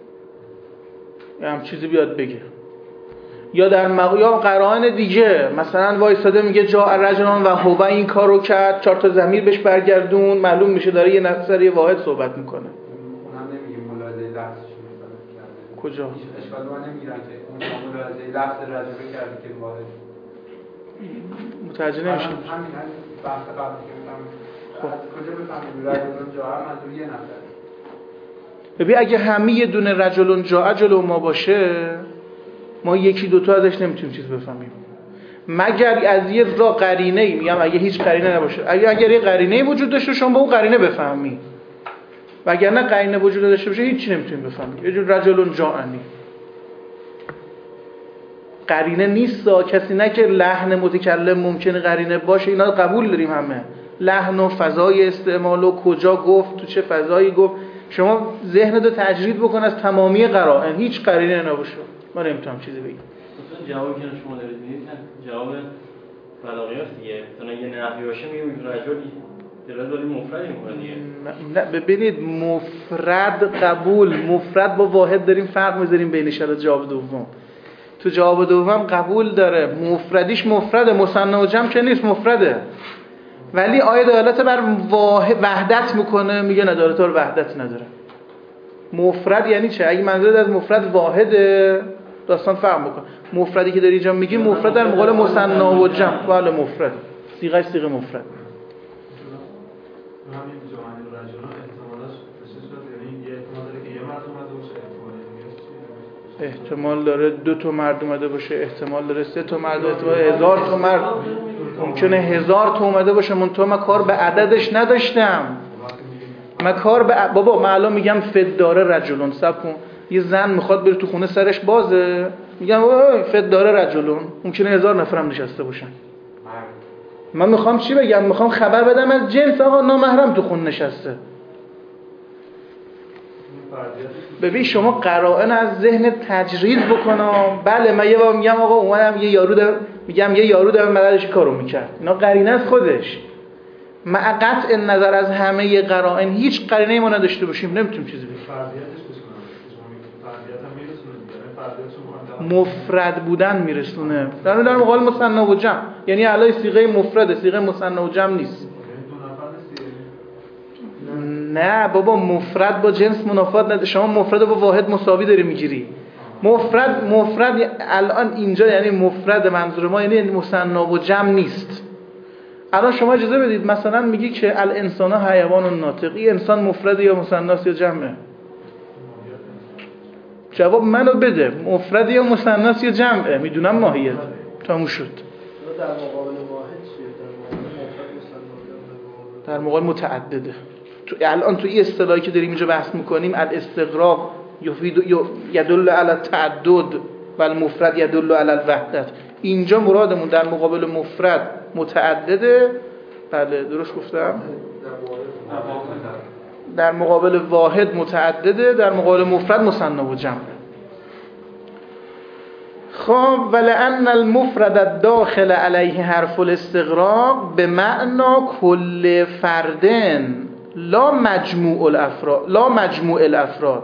یا هم چیزی بیاد بگه. یا در مقام قرائن دیگه مثلا وایساده میگه جاء الرجلان و هو این کارو کرد، چهار تا ضمیر بهش برگردون، معلوم میشه داره یه نفر یه واحد صحبت میکنه. اونم نمیگیم ملاحظه لفظش مثلا کجا؟ اشکال ما نمیگیرن که اون ملاحظه لفظ رجل کرده که واحد متوجه نمیشه. همین همین بحث قبلی که میگم از کجا بفهمیم رجلون جاء منظور یه نفر؟ ببین اگه همه یه دونه رجلون جاء جلو ما باشه، ما یکی دوتا ازش نمیتونیم چیز بفهمیم، مگر از یه را قرینه ای. میگم اگه هیچ قرینه نباشه، اگه اگر یه قرینه وجود داشته شما با اون قرینه بفهمی، وگرنه قرینه وجود داشته باشه هیچی نمیتونیم بفهمیم. یه جور رجلون جاءنی قرینه نیست. کسی نه که لحن متکلم ممکنه قرینه باشه، اینا قبول داریم همه، لحن و فضای استعمال و کجا گفت، تو چه فضایی گفت. شما ذهنت رو تجرید بکن از تمامی قرائن، هیچ قرینه نباشه ما نمیتونم چیزی بگم. مثلا جوابی که شما دارید میدید جواب بلاغی است دیگه. مثلا یه نحوی باشه میگه رجلی دلالت ولی مفرد میکنه دیگه. نه ببینید مفرد قبول، مفرد با واحد داریم فرق میذاریم بینش. از جواب دوم تو جواب دوم قبول داره، مفردیش مفرده، مثنی و جمع که نیست، مفرده. ولی آیا دلالت بر وحدت میکنه؟ میگه نه، دلالت بر وحدت نداره. مفرد یعنی چه؟ اگه منظورت از مفرد واحده داستان فهم بکن. مفردی که داری اینجا میگی مفرد در مقابل مثنا و جمع، بله مفرد، صیغه صیغه مفرد. همین جمله رجلان احتمالاش بشه شد، یعنی یه احتمال داره که یه مرد اومده باشه، احتمال احتمال داره دو تا مرد اومده باشه، احتمال داره سه تا مرد، احتمال هزار تا مرد، ممکنه هزار تا اومده باشه. من تو من کار به عددش نداشتم، من کار به بابا من الان میگم فد داره رجلون، صبر کن، یه زن میخواد بره تو خونه سرش بازه، میگم اوه فد داره رجلون، ممکنه هزار نفرم نشسته باشن. من میخوام چی بگم؟ میخوام خبر بدم از جنس آقا نامحرم تو خونه نشسته. ببین شما قرائن از ذهن تجرید بکنم. بله من یه بار میگم آقا اومدم یه یارو دارم، میگم یه یارو دارم مددش کارو میکرد، اینا قرینه از خودش. مع قطع نظر از همه قرائن هیچ قرینه‌ای ما نداشته باشیم نمیتونیم چیزی بگیم. مفرد بودن میرسونه در در مقابل مثنا و جمع، یعنی علای صیغه مفرد، صیغه مثنا و جمع نیست. نه بابا مفرد با جنس منافات نداره. شما مفرد با واحد مساوی داری میگیری. مفرد مفرد الان اینجا یعنی مفرد منظور ما یعنی مثنا و جمع نیست. الان شما اجازه بدید مثلا میگی که الانسان حیوان ناطق، این انسان مفرد یا مثناست یا جمعه؟ جواب منو بده، مفرد یا مثناست یا جمعه؟ میدونم ماهیت تموم شد. در مقابل واحد چیه؟ در مقابل مثناست در مقابل متعدده. تو الان تو این اصطلاحی که داریم اینجا بحث میکنیم الاستغراق یفید یدل علی التعدد و المفرد یدل علی الوحدت، اینجا مرادمون در مقابل مفرد متعدده. بله درست گفتم؟ در مقابل واحد متعدده، در مقابل مفرد مثنا و جمع. خب ولأن المفرد الداخل علیه حرف الاستغراق به معنا کل فردن لا مجموع الافراد لا مجموع الافراد.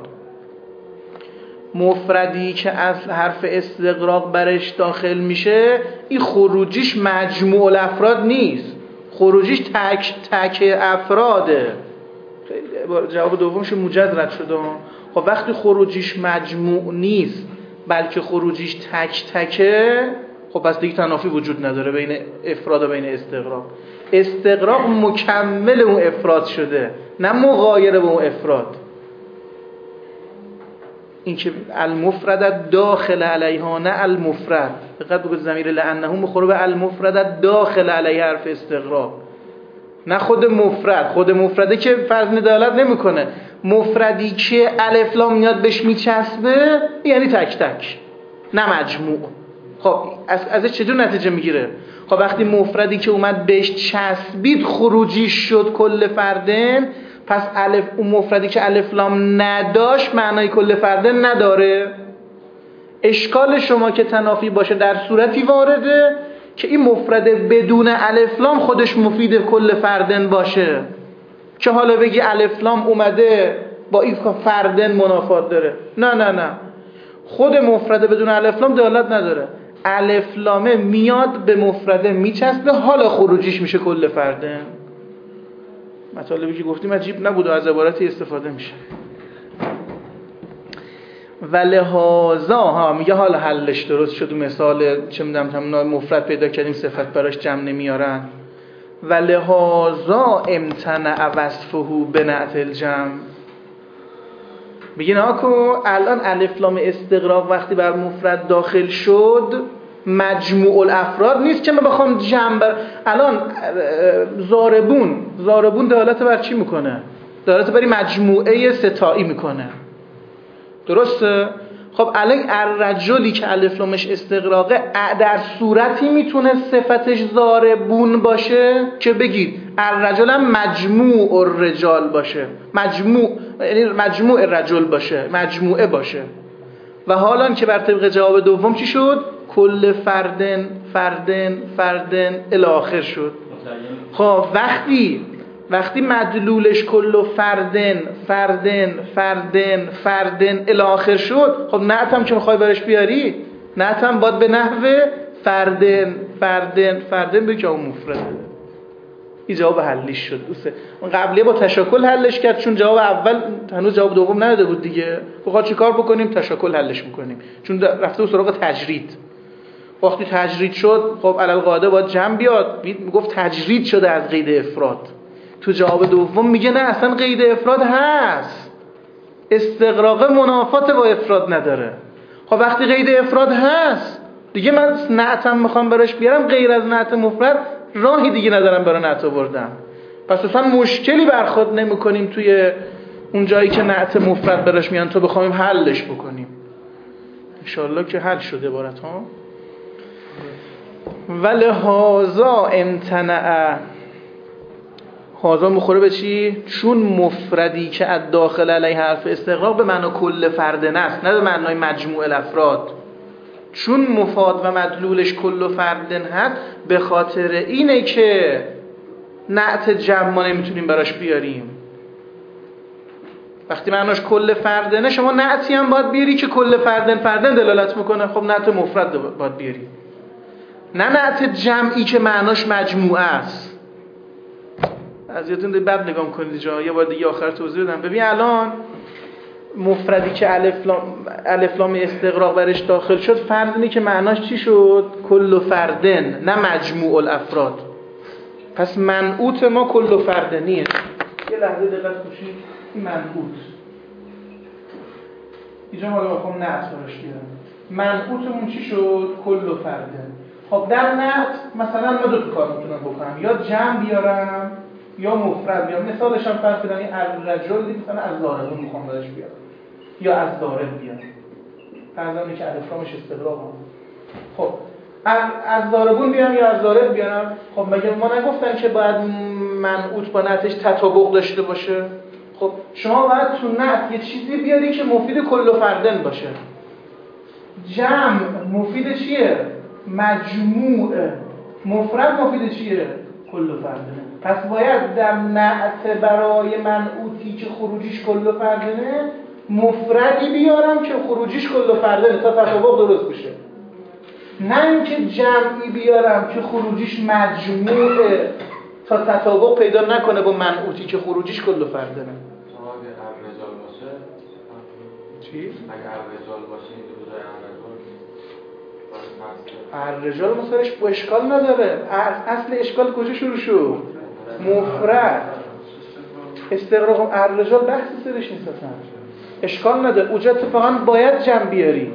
مفردی که اصل حرف استغراق برش داخل میشه این خروجیش مجموع الافراد نیست، خروجیش تک تک افراده. خیلی جواب دومش موجز رد شده. خب وقتی خروجیش مجموع نیست بلکه خروجیش تک تکه، خب پس دیگه تنافی وجود نداره بین افراد و بین استغراق. استغراق مکمل اون افراد شده نه مغایر به اون افراد. این که المفرد داخل علیها نه المفرد، دقت بگید ضمیر لانه مخورب المفرد داخل علیه حرف استغراق، نه خود مفرد. خود مفرده که فرض ندالت نمیکنه. مفردی که الف لام میاد بهش میچسبه یعنی تک تک نه مجموع. خب از ازش چجور نتیجه میگیره؟ خب وقتی مفردی که اومد بهش چسبید خروجی شد کل فردن، پس الف اون مفردی که الف لام نداشت معنای کل فردن نداره. اشکال شما که تنافی باشه در صورتی وارده که این مفرد بدون الف لام خودش مفید کل فردن باشه، که حالا بگی الف لام اومده با این فردن منافات داره. نه نه نه، خود مفرد بدون الف لام دلالت نداره. الف لامه میاد به مفرده میچسبه، حالا خروجیش میشه کل فردن. مطالبی که گفتیم عجیب نبود و از عبارتی استفاده میشه. ولهذا ها میگه حالا حلش درست شد. مثال چه میدونم تمام مفرد پیدا کردیم صفت براش جمع نمیارن. ولهذا امتنع وصفه بنعت الجمع. میگه ناکو الان الف لام استغراق وقتی بر مفرد داخل شد مجموع الافراد نیست که من بخوام جمع بر... الان زاربون زاربون دلالت بر چی میکنه؟ دلالت بر مجموعه ستایی میکنه، درسته؟ خب الان الرجلی که الف لامش استغراقه در صورتی میتونه صفتش زاربون باشه که بگید الرجل هم مجموع الرجال باشه، مجموع یعنی مجموع الرجل باشه، مجموعه باشه. و حالا که بر طبق جواب دوم چی شد؟ کل فردن فردن فردن الی آخر شد. خب وقتی وقتی مدلولش کل فردن فردن فردن فردن الی آخر شد، خب نعتم که میخوای برش بیاری، نعتم باید به نحو فردن فردن فردن بگی که اون مفرده. این جواب حلیش شد. دوسته اون قبلیه با تشاکل حلش کرد، چون جواب اول هنوز جواب دوم نداده بود دیگه. بخواد چیکار بکنیم؟ تشاکل حلش میکنیم، چون رفته بود سراغ تجرید. وقتی تجرید شد خب علل قاعده باید جمع بیاد، میگفت تجرید شده از قید افراد. تو جواب دوم میگه نه اصلا قید افراد هست، استغراق منافات با افراد نداره. خب وقتی قید افراد هست دیگه من نعتم میخوام براش بیارم، غیر از نعت مفرد راهی دیگه ندارم برای نعت آوردن. پس اصلا مشکلی برخورد نمیکنیم توی اون جایی که نعت مفرد براش میان تو بخوایم حلش بکنیم. انشالله که حل شده عبارت ها. ولهذا امتنع، هازا مخوره به چی؟ چون مفردی که از داخل علیه حرف استغراق به معنی کل فردن است، نه به معنای مجموع الافراد. چون مفاد و مدلولش کل فردن هست، به خاطر اینه که نعت جمع ما نمیتونیم براش بیاریم. وقتی معناش کل فردنه، شما نعتی هم باید بیاری که کل فردن فردن دلالت میکنه. خب نعت مفرد باید بیاری، نه نعت جمعی که معناش مجموعه است. از یادتون بعد نگاه کنید جا یه بار دیگه آخر توضیح بدم. ببین الان مفردی که الف لام الف لام استغراق برش داخل شد، فردنی که معناش چی شد؟ کل فردن، نه مجموع الافراد. پس منعوت ما کل فردنیه. یه لحظه دقت کنید، این منعوت اینجا ما رو بخوام نعت براش بیارم، منعوتمون چی شد؟ کل فردن. خب در نعت مثلا ما دو تا کار میتونم بکنم، یا جمع بیارم یا مفرد بیارم. مثالش هم فرض کنید الرجل، مثلا از ضاربون میخوام براش بیارم یا از ضارب بیارم، فرضاً که الف لامش استغراق هم. خب از ضاربون بیارم یا از ضارب بیارم. خب مگه ما نگفتن که باید منعوت با نعتش تطابق داشته باشه؟ خب شما باید تو نعت یه چیزی بیاری که مفید کل فردن باشه. جمع مفید چیه؟ مجموع. مفرد مفید چیه؟ کل فردنه. پس باید در نعت برای منعوتی که خروجیش کل فردنه مفردی بیارم که خروجیش کل فردنه تا تطابق درست بشه، نه اینکه جمعی بیارم که خروجیش مجموعه تا تطابق پیدا نکنه با منعوتی که خروجیش کل فردنه. چی؟ اگه الرجال باشه این دو جای الرجال الرجال مثلش با اشکال نداره. اصل اشکال کجا شروع شد؟ مفرد استغراق الرجال بحث سرش نیست اصلا، اشکال نداره. اونجا اتفاقا باید جمع بیاری.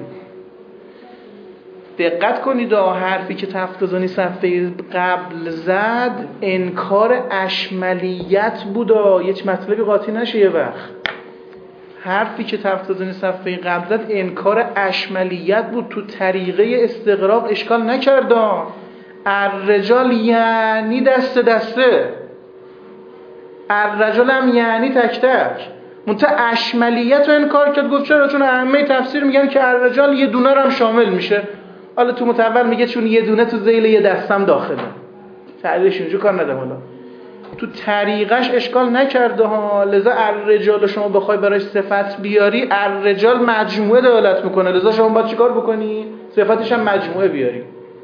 دقت کنید حرفی که تفتزانی صفحه قبل زد انکار اشملیت بودا، یه مطلبی قاطی نشه. یه وقت حرفی که تفتزانی صفحه قبل زد انکار اشملیت بود. تو طریقه استغراق اشکال نکردن. الرجال یعنی دست دسته، الرجال هم یعنی تک تک. منتها اشملیت رو انکار کرد. گفت چرا؟ چون ائمه تفسیر میگن که الرجال یه دونه رو هم شامل میشه. حالا تو متول میگه چون یه دونه تو ذیل یه دستم داخله. تعلیلش اینجا کار نداره. حالا تو طریقش اشکال نکرده ها. لذا الرجال شما بخوای براش صفت بیاری، الرجال مجموعه دلالت میکنه، لذا شما باید چیکار بکنی؟ صفتش هم مجموعه بیاری.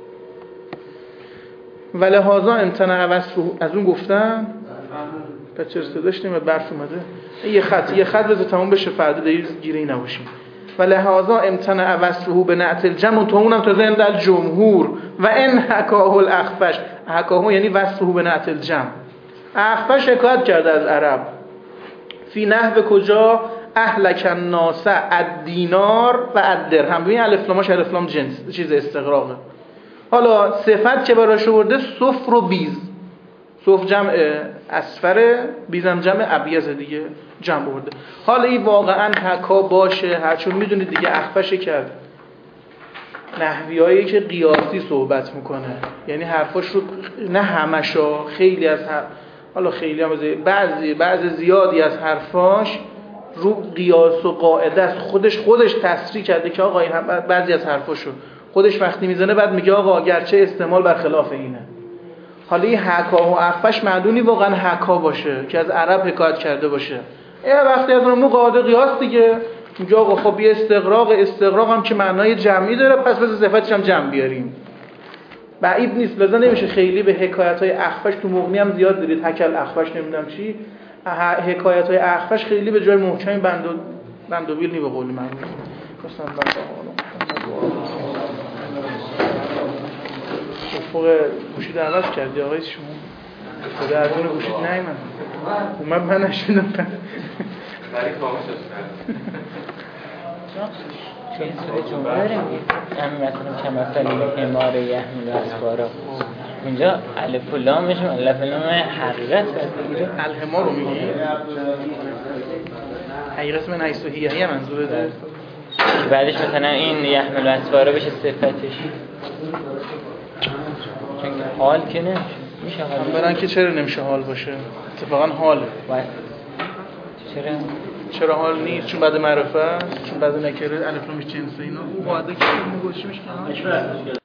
ولهذا امتنع وصفه. از اون گفتم بچه رسته داشتیم و برف اومده. یه خط یه خط بذار تموم بشه، فردا دیگه گیری نباشیم. ولهذا امتنع وصفه به نعت الجمع، تو اونم تا زند الجمهور و ان حکاه الاخفش. حکاه یعنی وصفه به نعت الجمع. اخفش حکایت کرده از عرب فی نحو کجا؟ اهلک الناس الدینار و الدرهم. ببین الف لامش الف لام جنس چیز استغراقه. حالا صفت که براش آورده صفر و بیز. صفر جمع اصفر، بیزم جمع ابیض دیگه جمع آورده. حالا این واقعا حکا باشه، هرچون میدونید دیگه اخفش کرد نحویایی که قیاسی صحبت میکنه، یعنی حرفاش رو نه همشا، خیلی از حرف، حالا خیلی هم بعضی بعضی زیادی از حرفاش رو قیاس و قاعده است. خودش خودش تصریح کرده که آقا این بعضی از حرفاشو خودش وقتی میزنه بعد میگه آقا گرچه استعمال برخلاف اینه. حالا این حکا و اخفش معدونی واقعا حکا باشه که از عرب حکایت کرده باشه. یه وقتی از اون قاعده قیاس دیگه میگه آقا خب یه استغراق، استغراق هم که معنای جمعی داره، پس بس صفتش هم جمع بیاریم. بعید نیست. لذا نمیشه خیلی به حکایت‌های اخفش، تو مغنی هم زیاد دارید حکل اخفش نمیدونم چی، حکایت‌های اخفش خیلی به جای محکم بند و بند و بیل نی به قول معروف. مثلا افق گوشی عوض کردی آقای شما؟ خدا از اون گوشیت نیومد. اومد من نشیدم. برای خاموشش کرد. چه سوره جمعه داریم همین مثلا که مثلا حمار یحمل اسفارا اونجا الف و لامش الف و لام حقیقت بگیره الحمار رو میگی حقیقت من حیث و هیه منظوره ده بعدش مثلا این یحمل اسفارا بشه صفتش چون حال که نمیشه میشه حال برن که چرا نمیشه حال باشه اتفاقا حاله چرا چرا حال نیست؟ چون بعد معرفه چون بعد نکره الف لام جنسه اینا او قاعده که میگوشیمش کنه